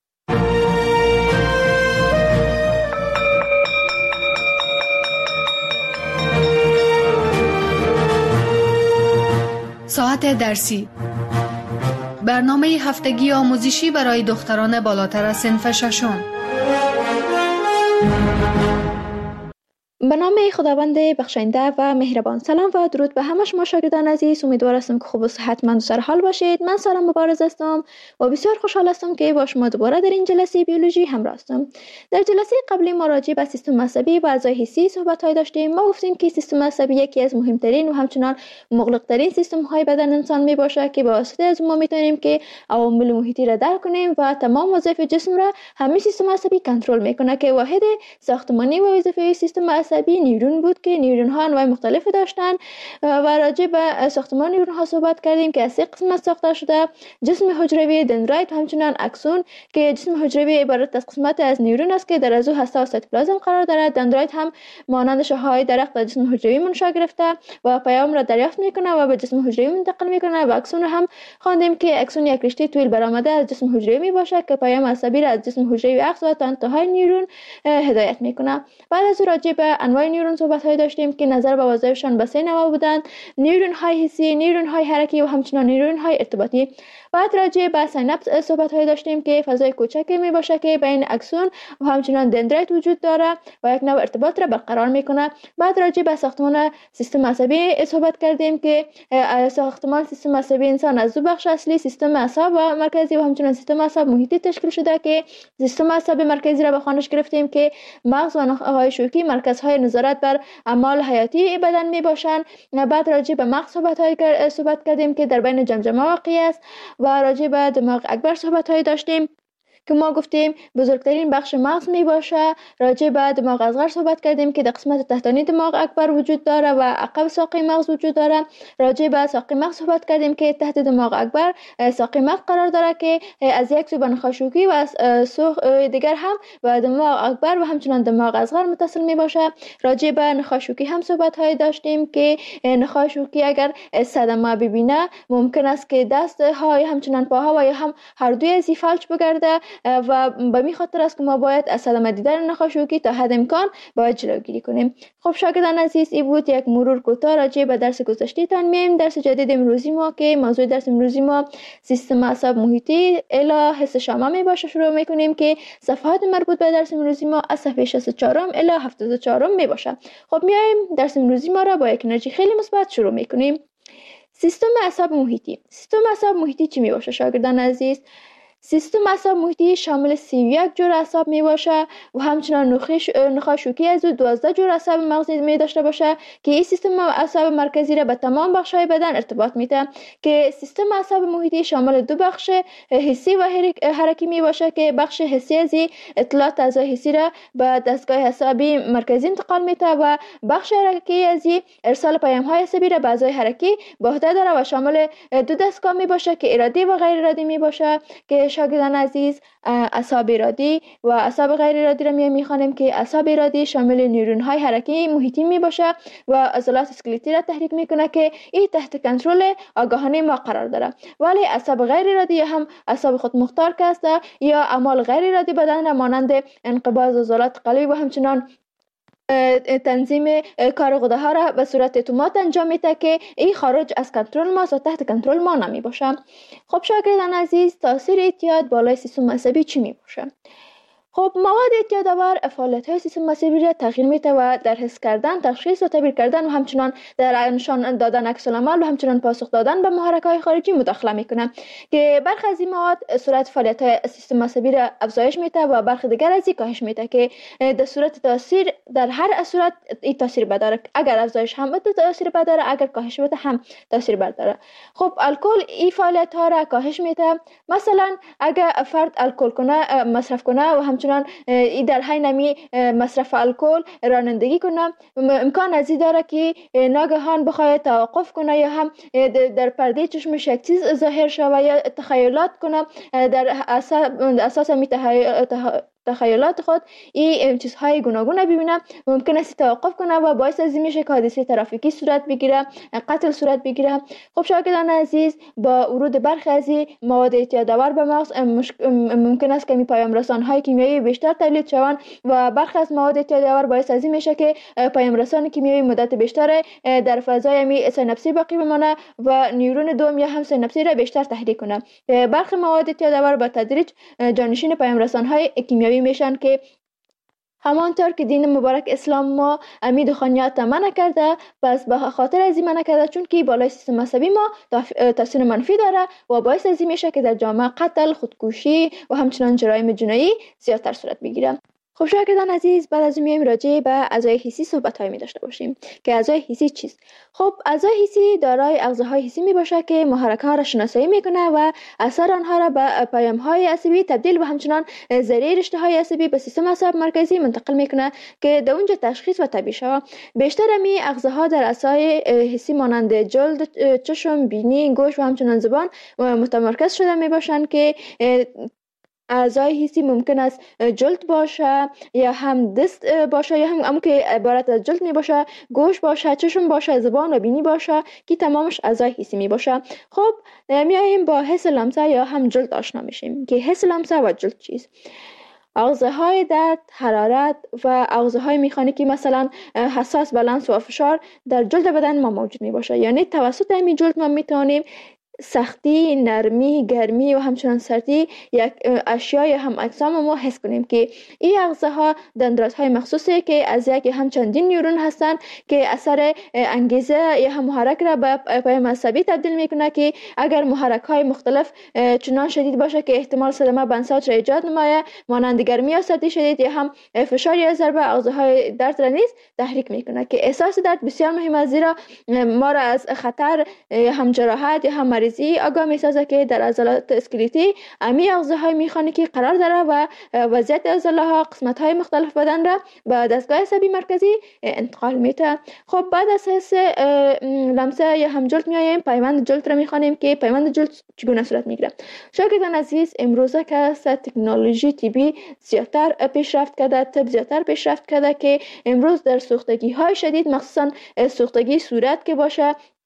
ساعت درسی، برنامه هفتگی آموزشی برای دختران بالاتر از صنف ششم. به نام خداوند بخشنده و مهربان. سلام و درود به همه شما شاگردان عزیز. امیدوار هستم که خوب و صحتمند و سرحال باشید. من سارا مبارز هستم و بسیار خوشحال هستم که با شما دوباره در این جلسه بیولوژی همراه هستم. در جلسه قبلی ما راجع به سیستم عصبی و اعضای حسی صحبت های داشتیم. ما گفتیم که سیستم عصبی یکی از مهمترین و همچنان مغلق ترین سیستم های بدن انسان می باشه که با واسطه از ما میتونیم که عوامل محیطی را درک کنیم و تمام وظایف جسم را همین سیستم عصبی کنترل میکنه که واحد ساختمانی و وظیفه سیستم عصبی نیورون بود که نیورون ها انواع مختلف داشتن و راجع به ساختمان نیورون ها صحبت کردیم که از سه قسمت ساخته شده: جسم حجروی، دندرایت و همچنین اکسون. که جسم حجروی عبارت از قسمت از نیورون است که در از او هسته و سایتوپلازم قرار دارد. دندرایت هم مانند شاخه‌های درخت در جسم حجروی منشأ گرفته و پیام را دریافت میکنه و به جسم حجروی منتقل میکنه. و اکسون هم خواندیم که اکسون یک رشته طویل برآمده از جسم حجروی میباشه که پیام عصبی را از جسم حجروی عکس و تا انتهای نیورون هدایت میکنه. بعد از راجع به انواع نیورون صحبت های داشتیم که نظر به وظایفشان به سه نوع بودند: نیورون های حسی، نیورون های حرکی و همچنین نیورون های ارتباطی. بعد راجع به سیناپس صحبت های داشتیم که فضای کوچکی می باشه که بین اکسون و همچنین دندرایت وجود داره و یک نوع ارتباط را برقرار میکنه. بعد راجع به ساختمان سیستم عصبی صحبت کردیم که ساختمان سیستم عصبی انسان از دو بخش اصلی، سیستم اعصاب و مرکزی و همچنین سیستم اعصاب محیطی تشکیل شده که سیستم اعصاب مرکزی را به خوانش گرفتیم که مغز و نخاع شوکی مرکزهای نظارت بر اعمال حیاتی بدن می باشند. بعد راجع به مغز صحبت های صحبت کردیم که در بین جمجمه واقع است و راجع به دماغ اکبر صحبت های داشتیم که ما گفتیم بزرگترین بخش مغز می باشه. راجع به دماغ اصغر صحبت کردیم که در قسمت تحتانی دماغ اکبر وجود داره و عقب ساقه مغز وجود داره. راجع به ساقه مغز صحبت کردیم که تحت دماغ اکبر ساقه مغز قرار داره که از یک سو به نخاع شوکی و از سو دیگر هم به دماغ اکبر و همچنان دماغ اصغر متصل می باشه. راجع به نخاع شوکی هم صحبت های داشتیم که نخاع شوکی اگر صدمه ببینه ممکن است که دست های همچنان پاها و یا هم هر دوی از فلج بگرده و به می خاطر است که ما باید از صدمه دیدن نخاشوکی تا حد امکان باید جلوگیری کنیم. خب شاگردان عزیز، این بود یک مرور کوتاه راجع به درس گذشته تان. میایم درس جدید امروزی ما که موضوع درس امروزی ما سیستم اعصاب محیطی الی حس شامه می باشه. شروع میکنیم که صفحات مربوط به درس امروزی ما از صفحه شصت و چهار الی هفتاد و چهار می باشه. خب میایم درس امروزی ما را با یک انرژی خیلی مثبت شروع میکنیم. سیستم اعصاب محیطی. سیستم اعصاب محیطی چی می باشه شاگردان عزیز؟ سیستم اعصاب محیطی شامل سی و یک جور اعصاب می باشه و همچنان نخاع شوکی از او دوازده جور اعصاب مغزی می داشته باشه که این سیستم اعصاب مرکزی را به تمام بخش‌های بدن ارتباط میده که سیستم اعصاب محیطی شامل دو بخش حسی و حرکی می باشه که بخش حسی از اطلاعات اعضای حسی را به دستگاه عصبی مرکزی انتقال میده و بخش حرکی از ارسال پیام‌های عصبی را به اعضای حرکی به عهده داره و شامل دو دستگاه می باشه که ارادی و غیر ارادی می باشه که شاگردان عزیز اعصاب ارادی و اعصاب غیر ارادی را می‌خوانیم که اعصاب ارادی شامل نیورون‌های حرکتی محیطی میباشه و عضلات اسکلتی را تحریک میکنه که این تحت کنترل آگاهانه ما قرار داره. ولی اعصاب غیر ارادی هم اعصاب خود مختار که است یا اعمال غیر ارادی بدن را مانند انقباض عضلات قلبی و همچنان تنظیم کار غده ها را به صورت اتومات انجام میده که این خارج از کنترل ماست و تحت کنترل ما نمی باشه. خب شاگردان عزیز، تاثیر اعتیاد بالای سیستم عصبی چی می باشه؟ خب مواد اعتیادآور فعالیت‌های سیستم عصبی را تغییر میده و در حس کردن، تشخیص و تعبیر کردن و همچنان در نشان دادن عکس العمل و همچنان پاسخ دادن به محرک‌های خارجی مداخله میکنه که برخی از این مواد سرعت فعالیت‌های سیستم عصبی را افزایش میده و برخی دیگر از این کاهش میده که در صورت تاثیر در هر صورت این تاثیر بداره. اگر افزایش هم بده تاثیر بداره، اگر کاهش بده هم تاثیر بداره. خب الکل این فعالیت‌ها را کاهش میده. مثلا اگر فرد الکل کنه مصرف کنه و همچنان ای در حین می مصرف الکل رانندگی کنه، امکان از این داره که ناگهان بخواد توقف کنه یا هم در پرده چشمش یک چیز ظاهر شوه یا تخیلات کنه در اساس می تخیلات خود این چیزهای گوناگون ببینه، ممکن است توقف کنه و باعث از این میشه که حادثه ترافیکی صورت بگیره، قتل صورت بگیره. خب شاگردان عزیز، با ورود برخی از مواد اعتیادآور به مغز ممکن است که می پیام رسان‌های کیمیایی بیشتر تولید شوند و برخی از مواد اعتیادآور باعث از این میشه که پیام رسان کیمیایی مدت بیشتر در فضای می سیناپسی باقی بمانه و نیورون دوم یا هم سیناپسی را بیشتر تحریک کنه. برخی مواد اعتیادآور با تدریج جانشین پیام رسان‌های کیمیایی میشن که همانطور که دین مبارک اسلام ما امی دخانیات منع کرده، پس به خاطر از این منع کرده چون که بالای سیستم عصبی ما تاثیر منفی داره و باعث از این میشه که در جامعه قتل، خودکشی و همچنان جرایم جنایی زیادتر صورت بگیره. خب شاگردان عزیز، بعد از میایم راجع به اعضای حسی صحبت‌های می داشته باشیم که اعضای حسی چیست؟ خب اعضای حسی دارای اغزاهای حسی می باشه که محرک‌ها را شناسایی میکنه و اثر آنها را به پیام‌های عصبی تبدیل و همچنان ذریعه رشته‌های عصبی به سیستم اعصاب مرکزی منتقل میکنه که در اونجا تشخیص و تعبیر شود. بیشتر می اغزاها در اعضای حسی مانند جلد، چشم، بینی، گوش و همچنان زبان متمرکز شده می باشند که اعضای حسی ممکن است جلد باشه یا هم دست باشه یا هم همون که عبارت از جلد می باشه، گوش باشه، چشم باشه، زبان و بینی باشه که تمامش اعضای حسی می باشه. خب میایم با حس لمسه یا هم جلد آشنا میشیم که حس لمسه و جلد چیست. اغزاهای درد، حرارت و اغزاهای مکانیکی مثلا حساس به لمس و فشار در جلد بدن ما موجود می باشه. یعنی توسط همین جلد ما میتونیم سختی، نرمی، گرمی و همچنان سردی یک اشیای هم اجسام ما حس کنیم که این اغزاها دندانهای مخصوصی که از یک هم چندین نیورون هستند که اثر انگیزه یا هم محرک را به پیام عصبی تبدیل میکنه که اگر محرک های مختلف چنان شدید باشه که احتمال صدمه به انساج را ایجاد نماید، مانند گرمی یا سردی شدید یا هم فشار یا ضربه، اغزاهای درد را نیز تحریک میکنه که احساس درد بسیار مهم است، زیرا ما را از خطر هم جراحت یا هم مریضی آگاه میسازه که در عضلات اسکلتی امی اغزاهای مکانیکی قرار داره و وضعیت عضله‌ها قسمت‌های مختلف بدن را به دستگاه عصبی مرکزی انتقال میده. خب بعد از حس لمسه یا هم جلد میایم پیوند جلد را میخوانیم که پیوند جلد چگونه صورت میگیره. شاگردان عزیز، امروزه که تکنولوژی طبی زیادتر پیشرفت کرده، طب زیادتر پیشرفت کرده که امروز در سوختگی های شدید، مخصوصا سوختگی صورت که باشه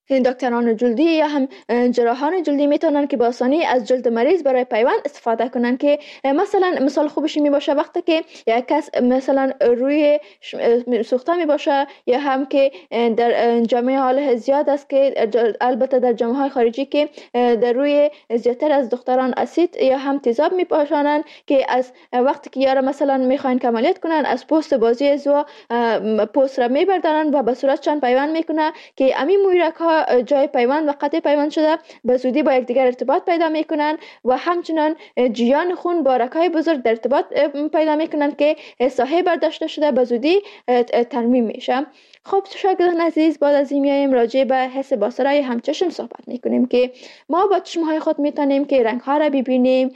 دکتران جلدی یا هم جراحان جلدی میتونن که با آسانی از جلد مریض برای پیوند استفاده کنن، که مثلا مثال خوبش می باشه وقتی که یک کس مثلا روی سوخته می باشه یا هم که در جامعه حال زیاد است که البته در جامعه های خارجی که در روی زیادتر از دختران اسید یا هم تیزاب می پاشانن که از وقتی که یارا مثلا میخواین که عملیات کنن از پوست بازوی ازو پوست را میبردارن و به صورتشان پیوند میکنه که امی مویرک ها جای پیوند و قطع پیوند شده به زودی با یکدیگر ارتباط پیدا میکنن و همچنان جریان خون با رگ‌های بزرگ در ارتباط پیدا میکنن که ساحه برداشته شده به زودی ترمیم میشه. خب شاگردان عزیز، بعد از این میایم راجع به حس بصری همچشم صحبت میکنیم که ما با چشمهای خود میتونیم که رنگ ها را ببینیم،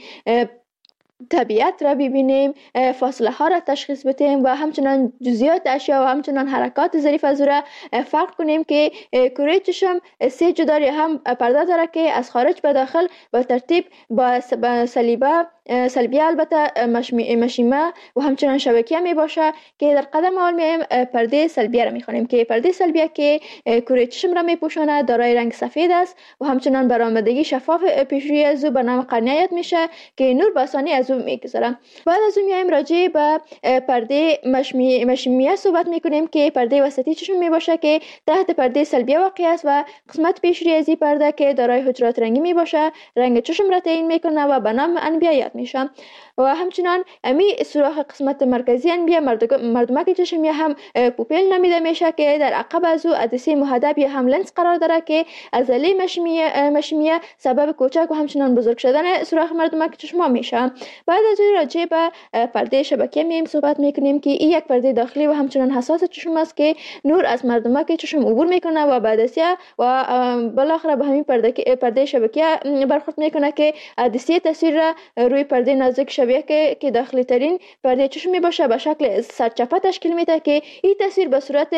طبیعت را ببینیم، فاصله ها را تشخیص بدیم و همچنان جزئیات اشیا و همچنان حرکات ظریف از را فرق کنیم که کره چشم سه جدار هم پرده داره که از خارج به داخل با ترتیب با صلیبه سلبیه البته مشیمه و همچنان شبکیه می باشه که در قدم اول میایم پرده سلبیه را میخوانیم که پرده سلبیه که کره چشم را میپوشاند دارای رنگ سفید است و همچنان برآمدگی شفاف پیشروی از او به نام قرنیه میشه که نور به آسانی از او میگذره. بعد از اون میایم راجع به پرده مشیمیه صحبت میکنیم که پرده وسطی چشم میباشه که تحت پرده سلبیه واقع است و قسمت پیشروی از این پرده که دارای حجرات رنگی میباشه رنگ چشم را تعیین میکنه و به نام انبیه میشم و همچنان امی سوراخ قسمت مرکزی انبیه مردمک چشم یا هم پوپیل نامیده میشه که در عقب از او عدسه محدب یا هم لنز قرار داره که عضله مشیمیه مشیمیه سبب کوچک و همچنان بزرگ شدن سوراخ مردمک چشم میشه. بعد از این راجع به پرده شبکیه میم صحبت میکنیم که این یک پرده داخلی و همچنان حساس چشم است که نور از مردمک چشم عبور میکنه و بعد از و بالاخره به همین پرده پرده شبکیه برخورد میکنه که عدسه تصویر را روی پرده نازک شبیه که که داخلی ترین پرده چشم می باشه به شکل سرچپه تشکیل میده که این تصویر به صورت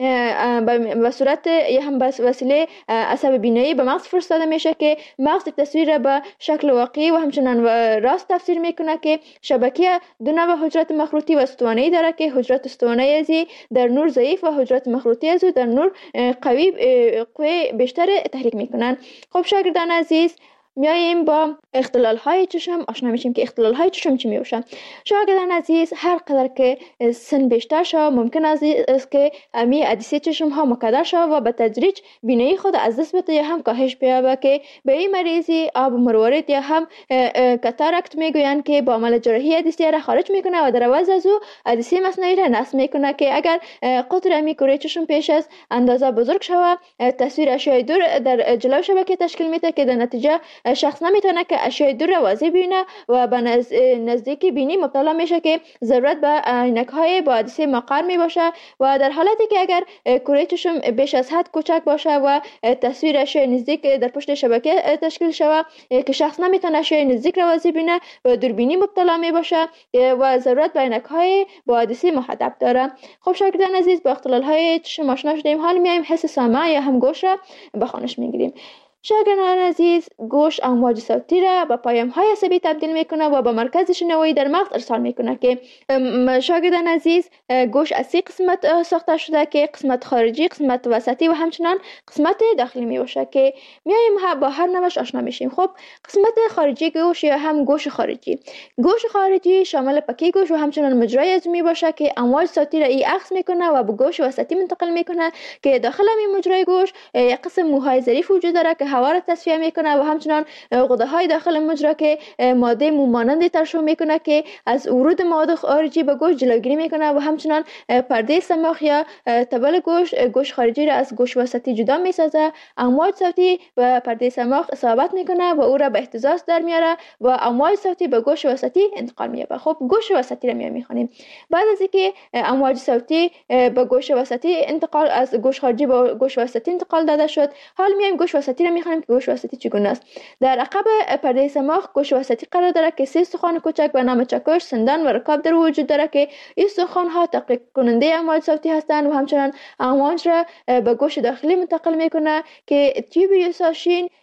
به صورت یا هم به وسیله عصب بینایی به مغز فرستاده میشه که مغز تصویر را به شکل واقعی و همچنان راست تفسیر میکنه که شبکیه دو نوع حجرات مخروطی و استوانه‌ای داره که حجرات استوانه‌ای ازی در نور ضعیف و حجرات مخروطی ازو در نور قوی قوی بیشتر تحریک میکنن. خب شاگردان عزیز، میاییم با اختلال های چشم آشنا میشیم که اختلال های چشم چی میوشن. شاگردان عزیز، هر قدر که سن بیشتر شود ممکن است که امی عدسه چشم ها مکدر شود و به تدریج بینایی خود از دست بده یا هم کاهش بیابه که به این مریضی آب مروارید یا هم کاتاراکت میگویند که با عمل جراحی عدسه را خارج میکنه و در عوض از او عدسه مصنوعی را نصب میکنه که اگر قطر امی کره چشم پیش از اندازه بزرگ شود تصویر اشیاء دور در جلو شبکه تشکیل میده که در نتیجه شخص نمیتونه که اشیاء دور را واضح ببینه و به نزدیکی بینی مبتلا میشه که ضرورت به عینک های با عدسه مقر می باشه و در حالتی که اگر کره چشم بیش از حد کوچک باشه و تصویر اشیاء نزدیک در پشت شبکه تشکیل شوه که شخص نمیتونه اشیاء نزدیک را واضح ببینه و دوربینی مبتلا می باشه و ضرورت به عینک های با عدسه محدب داره. خب شاگردان عزیز، با اختلال های چشم آشنا شدیم، حال میایم حس سامع یا هم گوش را به خوانش میگیریم. شاگردان عزیز، گوش امواج صوتی را به پیام های عصبی تبدیل میکنه و به مرکز شنوایی در مغز ارسال میکنه که شاگردان عزیز، گوش از سه قسمت ساخته شده که قسمت خارجی، قسمت وسطی و همچنان قسمت داخلی میباشه که میایم با هر نوعش آشنا میشیم. خب قسمت خارجی گوش یا هم گوش خارجی، گوش خارجی شامل پکی گوش و همچنان مجرای از میباشه که امواج صوتی را ای اخذ میکنه و به گوش وسطی منتقل میکنه که داخل این مجرای گوش یک قسم موهای ظریف وجود داره که هوا را تصفیه میکنه و همچنان غده های داخل مجرا که ماده مو مانند ترشح میکنه که از ورود مواد خارجی به گوش جلوگیری میکنه و همچنان پرده صماخ یا تبل گوش گوش خارجی را از گوش وسطی جدا میسازه. امواج صوتی به پرده صماخ اصابت میکنه و او را به اهتزاز در میاره و امواج صوتی به گوش وسطی انتقال مییابه. خب گوش وسطی را میخونیم. بعد از اینکه امواج صوتی به گوش وسطی انتقال از گوش خارجی به گوش وسطی انتقال داده شد، حال میایم گوش وسطی را میخونیم که گوش وسطی چگونه است. در عقب پرده صماخ گوش وسطی قرار داره که سه استخوان کوچک به نام چکش، سندان و رکاب در وجود داره که این استخوان ها تحقیق کننده امواج صوتی هستند و همچنان امواج را به گوش داخلی منتقل میکنه که تیوب یوساشین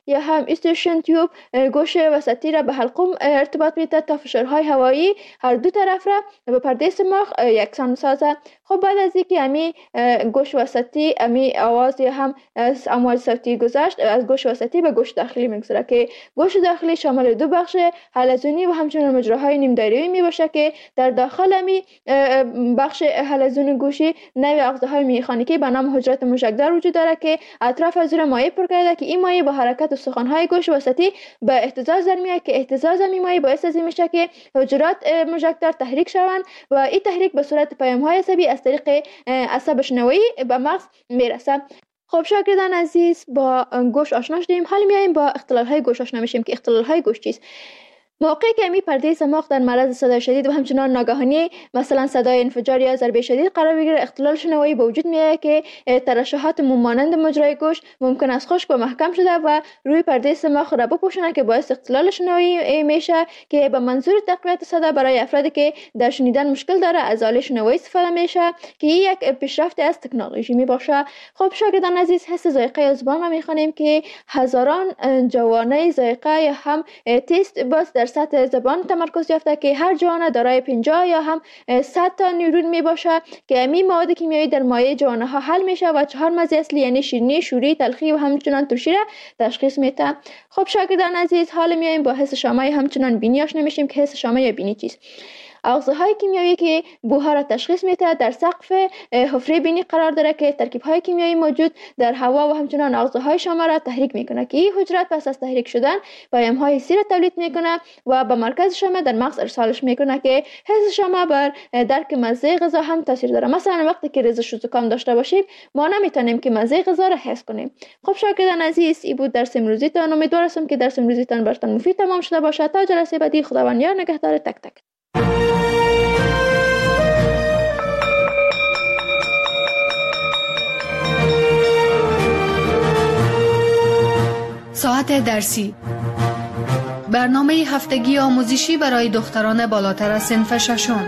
یا هم استیشن تیوب گوش وسطی را به حلقوم ارتباط میده تا فشارهای هوایی هر دو طرف را به پرده سماخ یکسان سازه. خب بعد از اینکه امی گوش وسطی امی آواز یا هم از امواج صوتی گذشت، از گوش وسطی به گوش داخلی میگذره که گوش داخلی شامل دو بخش حلزونی و همچنین مجراهای نیم دایره‌ای می باشه که در داخل امی بخش حلزون گوشی نوع آخذهای میخانیکی به نام حجرات موشکدار وجود داره که اطراف از زیر مایع پر کرده که این مایع با حرکت استخوان‌های گوش وسطی به اهتزاز در میاد که اهتزاز این مایع باعث از این میشه که حجرات موشکدار تحریک شوند و این تحریک به صورت پیام‌های عصبی از طریق عصب شنوایی به مغز میرسه. خب شاگردان عزیز، با گوش آشنا شدیم، حالا میایم با اختلال‌های گوش آشنا میشیم که اختلال‌های گوش چیست. موقعی که امی پرده سماق در معرض صدای شدید و همچنان ناگهانی مثلا صدای انفجار یا ضربه شدید قرار بگیره، اختلال شنوایی به وجود میاد که ترشحات مانند مجرای گوش ممکن است خشک و محکم شده و روی پرده سماق را بپوشونه که باعث اختلال شنوایی میشه که به منظور تقویت صدا برای افرادی که در شنیدن مشکل داره از آله شنوایی استفاده میشه که یک پیشرفت از تکنولوژی می باشه. خب شاگردان عزیز، حس ذائقه زبان ما میخوانیم که هزاران جوانه ذائقه یا هم تست باز در سطح زبان تمرکز یافته که هر جوانه دارای پنجاه یا هم صد تا نیورون می باشه که امی مواد کیمیایی در مایع جوانه ها حل میشه و چهار مزه اصلی یعنی شیرینی، شوری، تلخی و همچنان ترشی را تشخیص میده. خب شاگردان عزیز، حالا میایم با حس شامه همچنان بینی آشنا میشیم که حس شامه یا بینی چیست. آغازهای کیمیایی که بوها را تشخیص میده در سقف حفره بینی قرار داره که ترکیب‌های کیمیایی موجود در هوا و همچنان آغازهای شامه را تحریک میکنه که این حجرات پس از تحریک شدن پیام‌های حسی را تولید میکنه و به مرکز شامه در مغز ارسالش میکنه که حس شامه بر درک مزه غذا هم تاثیر داره. مثلا وقتی که ریزش و زکام داشته باشیم ما نمیتونیم که مزه غذا را حس کنیم. خب شاگردان عزیز، این بود درس امروزیتان. امیدوار هستم که درس امروزیتان براتون مفید تمام شده باشه. تا جلسه بعدی، خداوند یار نگهدار تک تک. ساعت درسی، برنامه هفتگی آموزشی برای دختران بالاتر از صنف ششم.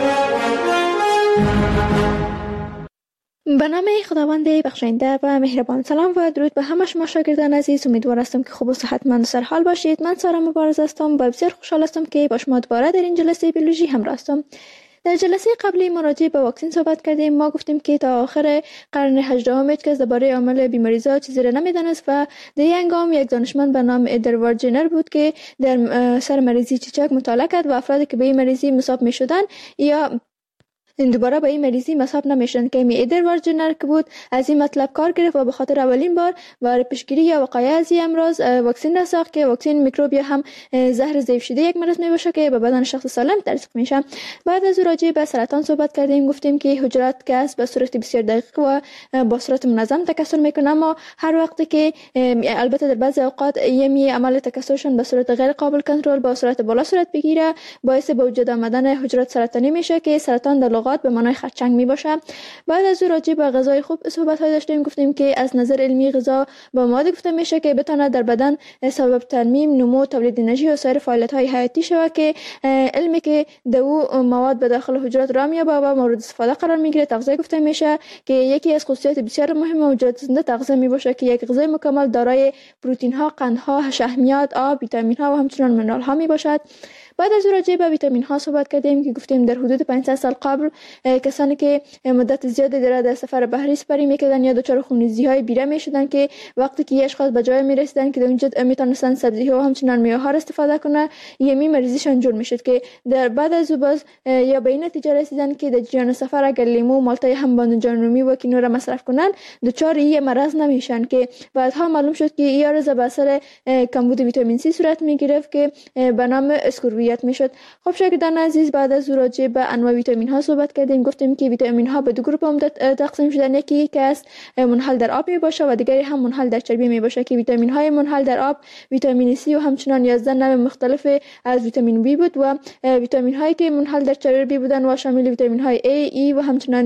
به نام خداوند بخشنده و مهربان. سلام و درود به همه شما شاگردان عزیز. امیدوار هستم که خوب و صحتمند و سرحال باشید. من سارا مبارز هستم و بسیار خوشحال هستم که با شما دوباره در این جلسه بیولوژی همراه هستم. در جلسه قبلی ما راجع به واکسن صحبت کردیم. ما گفتیم که تا آخر قرن هجدهم هیچ کس درباره عامل بیماری‌زا چیزی را نمی‌دانست و در این هنگام یک دانشمند به نام ادوارد جنر بود که در سر مریضی چیچک مطالعه کرد و افرادی که به این مریضی مصاب می‌شدند یا دوباره به این مریضی مصاب نمیشن که می ادوارد جنر که بود از این مطلب کار گرفت و به خاطر اولین بار برای پیشگیری یا وقایع از این امراض واکسن را ساخت که واکسن میکروب یا هم زهر ضعیف شده یک مرض می باشه که به بدن شخص سالم تزریق میشه. بعد از راجع به سرطان صحبت کردیم. گفتیم که حجرات کس به صورت بسیار دقیق و با صورت منظم تکثر میکنه، اما هر وقتی که البته در بعضی اوقات یمی عمل تکثرشون به صورت غیر قابل کنترل با صورت بالا صورت بگیره، باعث به وجود آمدن حجرات سرطانی میشه که سرطان در لغات به معنای خرچنگ می باشه. بعد از راجع به غذای خوب صحبت های داشتیم. گفتیم که از نظر علمی غذا با مواد گفته میشه که بتونه در بدن سبب ترمیم، نمو، تولید انرژی و سایر فعالیت های حیاتی شوه که علمی که دو مواد به داخل حجرات را میابه و مورد استفاده قرار میگیره تغذیه گفته میشه که یکی از خصوصیات بسیار مهم حجرات زنده تغذیه می باشه که یک غذای مکمل دارای پروتئین ها، قند ها، شحمیات، آب، ویتامین ها و همچنین منرال ها می باشد. بعد از راجع به ویتامین ها صحبت کردیم که گفتیم در حدود پانصد سال قبل کسانی که مدت زیادی در سفر بحری سپری میکردن یا دچار خونریزی های بیره میشدن که وقتی که اشخاص به جای میرسیدن که در اونجا میتونستن سبزی ها و همچنین میوه ها استفاده کنه، یمی مریضیشان جور میشد که در بعد از باز یا به این نتیجه رسیدن که در جریان سفر اگر لیمو، مالتای هم بانجان رومی و کینو را مصرف کنن دچار این مرض نمیشن که بعدها معلوم شد که این عرض به اثر کمبود ویتامین سی صورت میگرفت که به نام اسکوربیت میشد. خب شاگردان عزیز، بعد از راجع به انواع ویتامین ها صحبت کردیم. گفتیم که ویتامین ها به دو گروه عمده تقسیم شدن، یکی که است منحل در آب می باشه و دیگری هم منحل در چربی می باشه که ویتامین های منحل در آب ویتامین سی و همچنین یازده نوع مختلف از ویتامین بی بود و ویتامین هایی که منحل در چربی بودن و شامل ویتامین های A، E و همچنین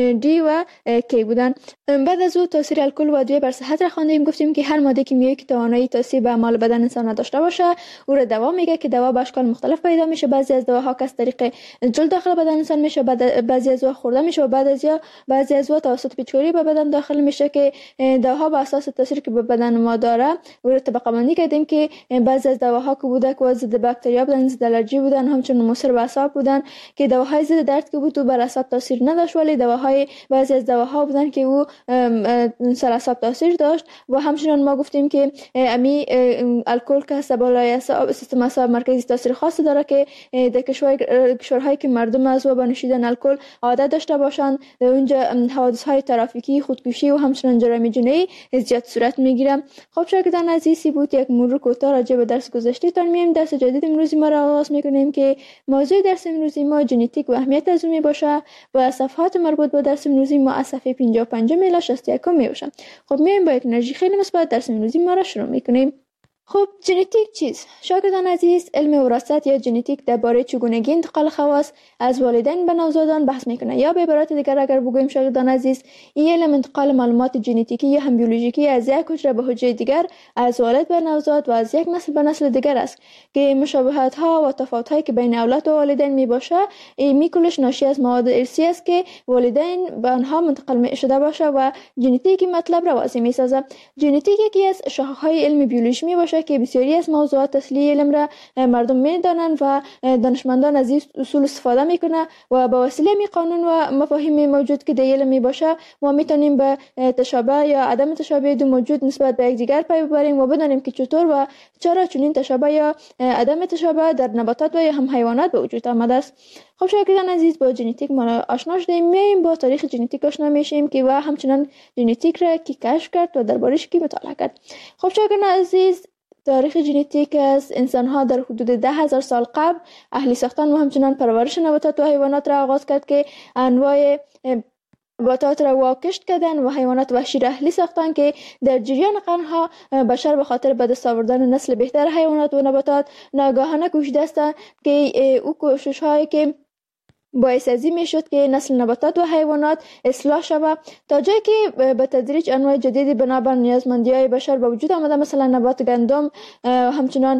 D و K بودن. بعد از او تاثیر الکل و ادویه بر صحت را خواندیم. گفتیم که هر ماده کیمیایی که توانایی تاثیر به اعمال بدن انسان داشته باشه او را دوا میگه که دوا به اشکال مختلف پیدا میشه. بعضی از دواها که از طریق جلد داخل بدن انسان میشه، بعضی از دواها خورده میشه و بعد از یا بعضی از دواها توسط پیچکاری به بدن داخل میشه که دواها بر اساس تاثیری که به بدن ما داره و طبقه بندی کردیم که بعضی از دواها که بوده که ضد باکتریا بودن، ضد الرژی بودن، همچنین مضر به اعصاب بودن که دواهای ضد درد که بود و بر اعصاب تاثیر نداشت، ولی دواهای بعضی از دواها بودن که او سر اعصاب تاثیر داشت. و همچنین ما گفتیم که امی الکل که هست بالای اعصاب سیستم اعصاب مرکزی تاثیر خاصی داره که در کشورهایی که مردم از و به نوشیدن الکل عادت داشته باشند اونجا حوادث‌های ترافیکی، خودکشی و همچنین جرایم جنایی زیاد صورت میگیره. خب شاگردان عزیزی بود یک مرور کوتاه راجع به درس گذشته تان میایم. درس جدید امروزی ما را آغاز میکنیم که موضوع درس امروزی ما ژنتیک و اهمیت از اون می باشه و صفحات مربوط به درس امروزی ما از صفحه پنجاه و پنج الی شصت و یک می باشه. خب میایم با یک انرژی خیلی مثبت درس امروزی ما را شروع میکنیم. خب ژنتیک چیست؟ شاگردان عزیز، علم وراثت یا ژنتیک درباره چگونگی انتقال خواص از والدین به نوزادان بحث میکنه، یا به عبارت دیگر اگر بگوییم شاگردان عزیز، این علم انتقال معلومات ژنتیکی یا هم بیولوژیکی از یک حجره به حجره دیگر، از والد به نوزاد و از یک نسل به نسل دیگر است که مشابهت ها و تفاوت هایی که بین اولاد و والدین می باشه این کلش ناشی از مواد ارثی است که والدین به آنها منتقل شده باشه و ژنتیک مطلب را واضح میسازه. ژنتیک یکی از شاخه های علم بیولوژی می باشه که بسیاری از موضوعات اصلی علم را مردم میدانند و دانشمندان از این اصول استفاده میکنه و با وسیله می قانون و مفاهیم موجود که در علم می باشه ما میتونیم به تشابه یا عدم تشابه دو موجود نسبت به یکدیگر پی ببریم و بدانیم که چطور و چرا چنین تشابه یا عدم تشابه در نباتات و یا هم حیوانات به وجود آمده است. خب شاگردان عزیز، با ژنتیک ما آشنا شدیم، میایم با تاریخ ژنتیک آشنا میشیم که و همچنان ژنتیک را کی کشف کرد و دربارش کی مطالعه کرد. خب شاگردان عزیز، تاریخ ژنتیک از انسان‌ها در حدود ده هزار سال قبل اهلی ساختن و همچنان پرورش نباتات و حیوانات را آغاز کرد که انواع نباتات را واکشت کردن و حیوانات وحشی را اهلی ساختن که در جریان قرنها بشر به خاطر به دست آوردن نسل بهتر حیوانات و نباتات ناگهانه کوشیده است که او کوشش هایی که باعث ازی می شد که نسل نباتات و حیوانات اصلاح شود تا جایی که به تدریج انواع جدیدی بنابر نیازمندی های بشر به وجود آمده، مثلا نبات گندم، همچنان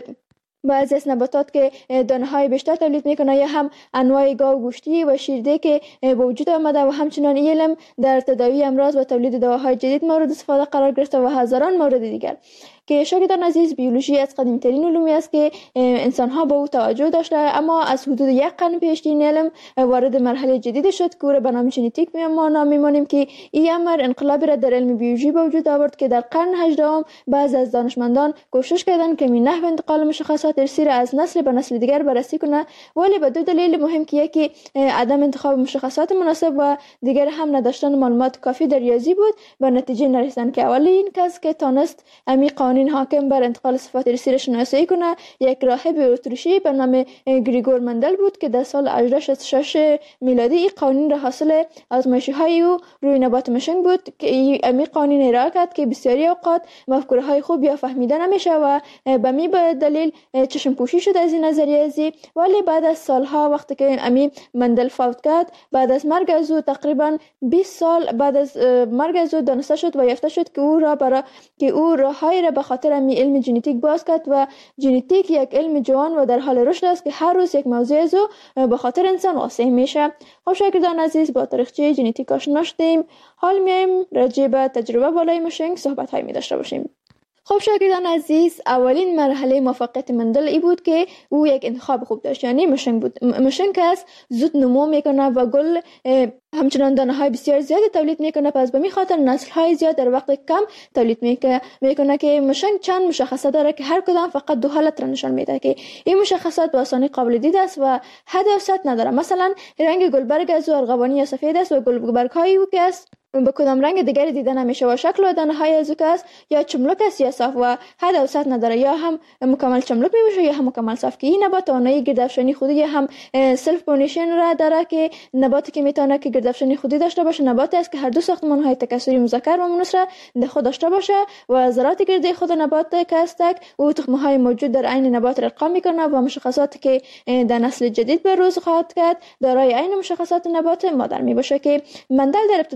بعضی از نباتات که دانه های بیشتر تولید میکنه یا هم انواع گاو گوشتی و شیرده که به وجود آمده و همچنان علم در تداوی امراض و تولید دواهای جدید مورد استفاده قرار گرفته و هزاران مورد دیگر که شاگردان عزیز بیولوژی از قدیم ترین علومی است که انسان ها به او توجه داشته، اما از حدود یک قرن پیش این علم وارد مرحله جدید شد که او را به نام ژنتیک ما نام می‌مانیم که این امر انقلابی را در علم بیولوژی به وجود آورد که در قرن هجدهم بعض از دانشمندان کوشش کردند که می نحو انتقال مشخصات ارثی را از نسل به نسل دیگر بررسی کنه، ولی به دو دلیل مهم که یکی عدم انتخاب مشخصات مناسب و دیگر هم نداشتن معلومات کافی در ریاضی بود به نتیجه نرسیدن که اولی این کس که تانست امی قانون حاکم بر انتقال صفات ارثی را شناسایی کنه یک راهب اتریشی به نام گریگور مندل بود که در سال هزار و هشتصد و شصت و شش میلادی این قانون را حاصل آزمایشی های او روی نبات مشنگ بود که امی قانون ارائه کرد که بسیاری اوقات مفکوره های خوب یا فهمیده نمیشه و به می به دلیل چشم پوشی شد از این نظریه ازی، ولی بعد از سالها وقتی که امی مندل فوت کرد بعد از مرگ از او تقریبا بیست سال بعد از مرگ از او دانسته شد و یافته شد که او را برای که او راههای را به خاطر امی علم ژنتیک باز کرد و ژنتیک یک علم جوان و در حال رشد است که هر روز یک موضوع از او به خاطر انسان واسع میشه. خب شاگردان عزیز، با تاریخچه ژنتیک آشنا شدیم، حال میایم راجع به تجربه بالای مشنگ صحبت های می داشته باشیم. خب شاگردان عزیز، اولین مرحله موفقیت مندل ای بود که او یک انتخاب خوب داشت، یعنی مشنگ بود. مشنگ است زود نمو میکنه و گل همچنان دانه های بسیار زیادی تولید میکنه، پس به می خاطر نسل های زیاد در وقت کم تولید میکنه میکنه که مشنگ چند مشخصات داره که هر کدام فقط دو حالت را نشان میده که این مشخصات به آسانی قابل دید است و حد و سطح نداره. مثلا رنگ گلبرگ از ارغوانی یا سفید است و گلبرگ های او که است به کدام رنگ دیگری دیده نمیشه و شکل و دانه های از او که است یا چملک است یا صاف و حد و سطح نداره، یا هم مکمل چملک میشه یا هم مکمل صاف که این نبات توانایی گردافشانی خودی یا هم سلف پولینیشن را داره که نباتی که میتونه که گردافشانی خودی داشته باشه نباتی است که هر دو ساختمان های تکثری مذکر و مؤنث را در خود داشته باشه و ذرات گردی خود نبات که است او تخم های موجود در عین نبات را القا میکنه و مشخصاتی که در نسل جدید به روز خواهد کرد دارای عین مشخصات نبات مادر میباشه که مندل در ابتدای کار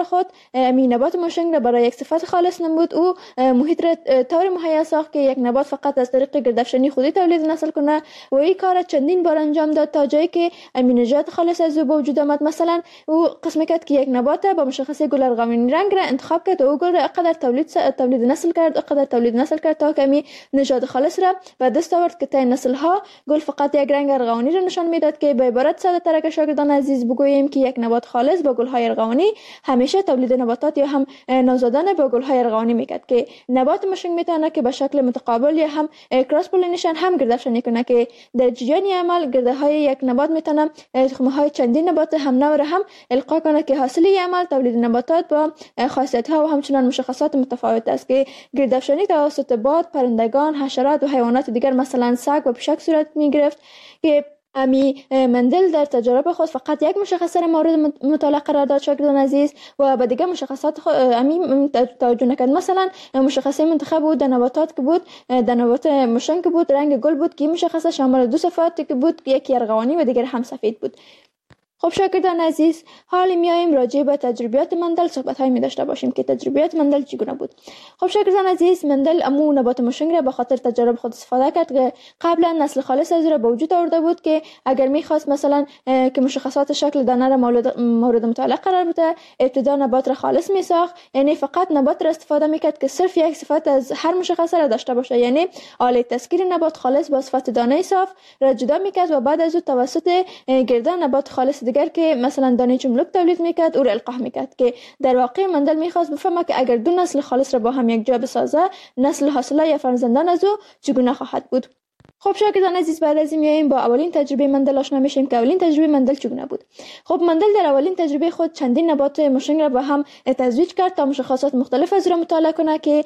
خود می نبات مشنگ را برای یک صفت خالص نمود. او محیط را طور مهیا ساخت که یک نبات فقط از طریق گردافشانی خودی تولید نسل کنه و این کار چندین بار انجام داد تا جایی که امینجات خالص از او به وجود آمد. مثلا او قسم کرد که یک نبات با مشخصه گل ارغوانی رنگ را انتخاب کرد و او گل را اقدر تولید تولید نسل کرد اقدر تولید نسل کرد تا کمی نژاد خالص را به دست آورد که طی نسل ها گل فقط یک رنگ ارغوانی را نشان میداد. که به عبارت ساده تر که شاگردان عزیز بگوییم که یک نبات خالص با گل های ارغوانی همیشه تولید نباتات یا هم نوزادان با گل های ارغوانی میکرد. که نبات مشنگ میتونه که به شکل متقابل یا هم کراس پولینیشن هم گردافشانی کنه که در جریان عمل گرده های یک نبات میتونه تخم های چندین نبات هم نوع هم القا کنه که حاصل عمل تولید نباتات با خاصیت ها و همچنان مشخصات متفاوت است. که گردافشانی توسط باد، پرندگان، حشرات و حیوانات دیگر مثلا سگ و پشک صورت میگرفت. که امی مندل در تجربه خود فقط یک مشخصه را مورد مطالعه قرار داد شاگردان عزیز و به دیگر مشخصات خود امی توجه نکرد. مثلا مشخصه منتخب بود در نباتات که بود در نبات مشنگ که بود رنگ گل بود که مشخصه شامل دو صفات که بود یکی ارغوانی و دیگر هم سفید بود. خب شاگردان عزیز حالا میایم راجع به تجربیات مندل صحبت های می داشته باشیم که تجربیات مندل چگونه بود. خب شاگردان عزیز مندل امو نبات مشنگ را به خاطر تجربه خود استفاده کرد که قبلا نسل خالص از را به وجود آورده بود. که اگر میخواست مثلا که مشخصات شکل دانه را مورد مطالعه قرار بده ابتدا نبات را خالص می ساخت، یعنی فقط نبات را استفاده میکرد که صرف یک صفت از هر مشخصه را داشته باشه، یعنی آله تسکیر نبات خالص با صفت دانه صاف را جدا میکرد و بعد از او توسط گردن نبات خالص دیگر که مثلا دانه چملک تولید میکرد او را القاح میکرد. که در واقع مندل میخواست بفهمه که اگر دو نسل خالص را با هم یک جا بسازه نسل حاصله یا فرزندان از او چگونه خواهد بود. خب شاگردان عزیز بعد از این میایم با اولین تجربه مندل آشنا میشیم که اولین تجربه مندل چگونه بود. خب مندل در اولین تجربه خود چندین نبات مشنگ را با هم تزویج کرد تا مشخصات مختلف از را مطالعه کنه. که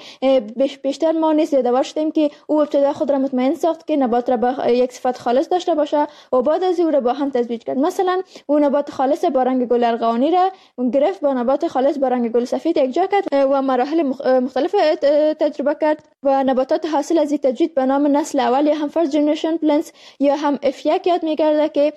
بیشتر ما نیز یادآور شدیم که او ابتدا خود را مطمئن ساخت که نبات را با یک صفت خالص داشته باشه و بعد از او را با هم تزویج کرد. مثلا او نبات خالص با رنگ گل ارغوانی را گرفت با نبات خالص با رنگ گل سفید یک جا کرد و مراحل مختلف تجربه کرد و نباتات حاصل از این تجوید به نام نسل اول یا هم فرست جنریشن پلنتس یا هم اف یک یاد میگرده. که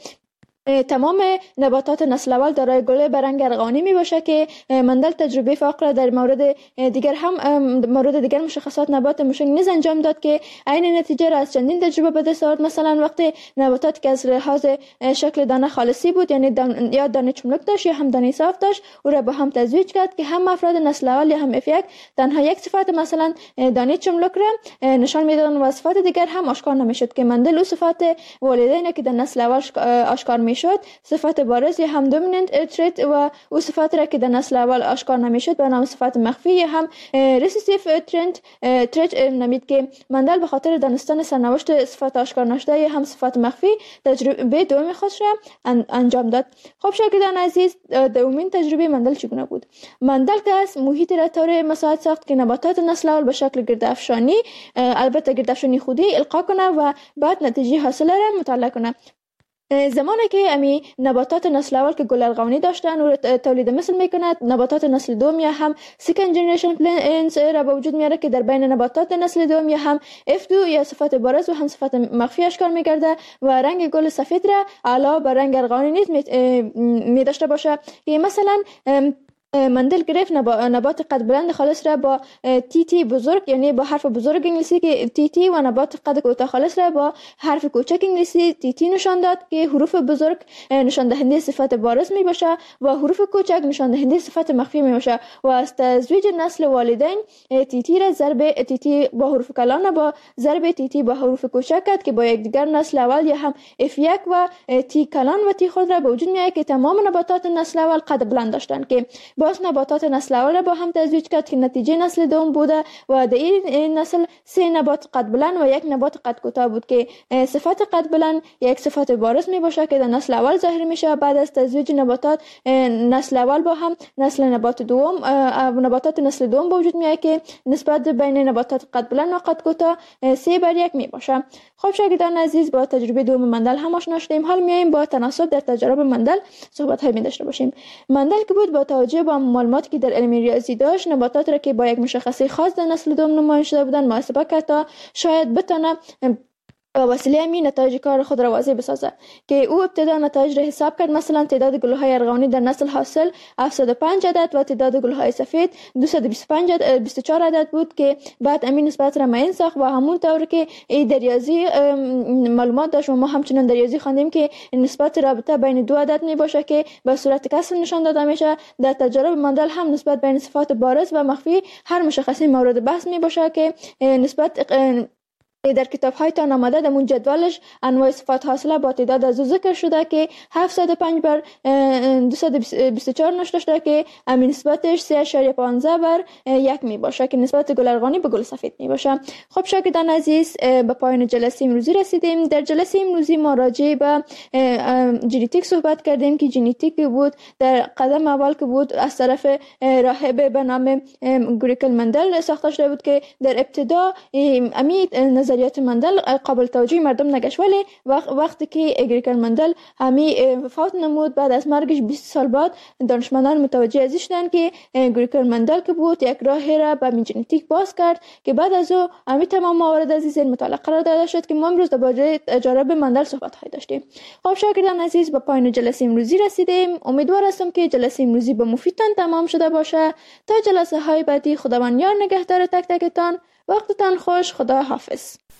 تمام نباتات نسل اول دارای گل به رنگ ارغوانی می باشه. که مندل تجربه فاقره در مورد دیگر هم مورد دیگر مشخصات نبات مشنگ نیز انجام داد که عین نتیجه را از چندین تجربه به دست آورد. مثلا وقتی نباتات که از لحاظ شکل دانه خالصی بود، یعنی دان یا دانه چملک داشت یا هم دانه صاف داشت، او را با هم تزویج کرد که هم افراد نسل اول یا هم اف یک تنها یک صفت مثلا دانه چملک را نشان میدادند و صفات دیگر هم آشکار نمیشد. که مندل او صفات والدین که در نسل اول آشکار شد صفت بارز یا هم دومیننت تریت و او صفات را که در نسل اول آشکار نمیشد به نام صفت مخفی یا هم ریسیسیف ترند تریت نامید. که مندل به خاطر دانستن سرنوشت صفات آشکار نشده یا هم صفات مخفی تجربه دوم خودش را انجام داد. خب شاگردان عزیز دومین تجربه مندل چگونه بود؟ مندل که محیط را طور مساعد ساخت که نباتات نسل اول به شکل گردافشانی، البته گردافشانی خودی القا کنه و بعد نتیجه حاصله را مطالعه کنه. زمانی که امی نباتات نسل اول که گل ارغوانی داشتن و تولید مثل میکند، نباتات نسل دوم یا هم سکند جنریشن پلنتس را به وجود میاره که در بین نباتات نسل دوم یا هم اف دو یا صفات بارز و هم صفات مخفی اشکار میگرده و رنگ گل سفید را علاوه بر رنگ ارغوانی نیز می داشته باشه. که مثلا مندل گرفت نبات قد بلند خالص را با تی تی بزرگ، یعنی با حرف بزرگ انگلیسی که تی تی، و نبات قد کوتاه خالص را با حرف کوچک انگلیسی تی تی نشان داد که حروف بزرگ نشان دهنده صفت بارز می باشه و حروف کوچک نشان دهنده صفت مخفی می باشه. و از تزویج نسل والدین تی تی را ضرب تی تی با حروف کلان با ضرب تی تی با حروف کوچک کرد که با یکدیگر نسل اول یا هم اف یک و تی کلان و تی خود را به وجود میاره که تمام نباتات نسل اول قد بلند داشتند. که باز نباتات نسل اول را با هم تزویج کرد که نتیجه نسل دوم بوده و در این نسل سه نبات قد بلند و یک نبات قد کوتاه بود. که صفت قد بلند یک صفت بارز می باشه که در نسل اول ظاهر میشه. بعد از تزویج نباتات نسل اول با هم نسل نبات دوم نباتات نسل دوم به وجود میاد که نسبت بین نباتات قد بلند و قد کوتاه سه بر یک می باشه. خب شاگردان عزیز با تجربه دوم مندل هم آشنا شدیم. حال میایم با تناسب در تجربه مندل صحبت های می داشته باشیم. مندل که بود با توجه به معلوماتی که در علم ریاضی داشت نباتات را که با یک مشخصه خاص در نسل دوم نمایان شده بودند محاسبه کرد تا شاید بتونه با وسیله همین نتایج کار خود را واضح بسازد که او ابتدا نتایج را حساب کرد. مثلا تعداد گل‌های ارغوانی در نسل حاصل هفتصد و پنج عدد و تعداد گل‌های سفید دویست و بیست و پنج عدد بیست و چهار عدد بود که بعد همین نسبت را معین ساخت و همون طور که این در ریاضی معلومات داشت و ما همچنان در ریاضی خواندیم که نسبت رابطه بین دو عدد می باشه که به صورت کسر نشان داده میشه. در تجارب مندل هم نسبت بین صفات بارز و مخفی هر مشخصی مورد بحث می باشه که نسبت در کتاب هایتان آمده. در اون جدولش انواع صفات حاصله با تعداد از او ذکر شده که هفتصد و پنج بر دویست و بیست و چهار نشته شده که همین نسبتش سه اشاریه پانزده بر یک می باشه که نسبت گل ارغوانی به گل سفید می باشه. خب شاگردان عزیز، به پایان جلسه امروزی رسیدیم. در جلسه امروزی ما راجع به ژنتیک صحبت کردیم که ژنتیک بود در قدم اول که بود از طرف راهب به نام گریکل مندل ساخته شده بود که در ابتدا امی نظریات مندل قابل توجه مردم نگشت، ولی وقتی که گریکل مندل همی وفات نمود بعد از مرگش بیست سال بعد دانشمندان متوجه ازش شدند که گریکل مندل که بود یک راه را به ژنتیک باز کرد که بعد از او همی تمام موارد از این مطالعه قرار داده شد که ما امروز درباره تجارب مندل صحبت های داشتیم. خب شاگردان عزیز، به پایان جلسه امروزی رسیدیم. امیدوار هستم که جلسه امروزی به مفیدتان تمام شده باشه. تا جلسه های بعدی خداوند یار نگهدار تک تکتان. وقتتان خوش. خدا حافظ.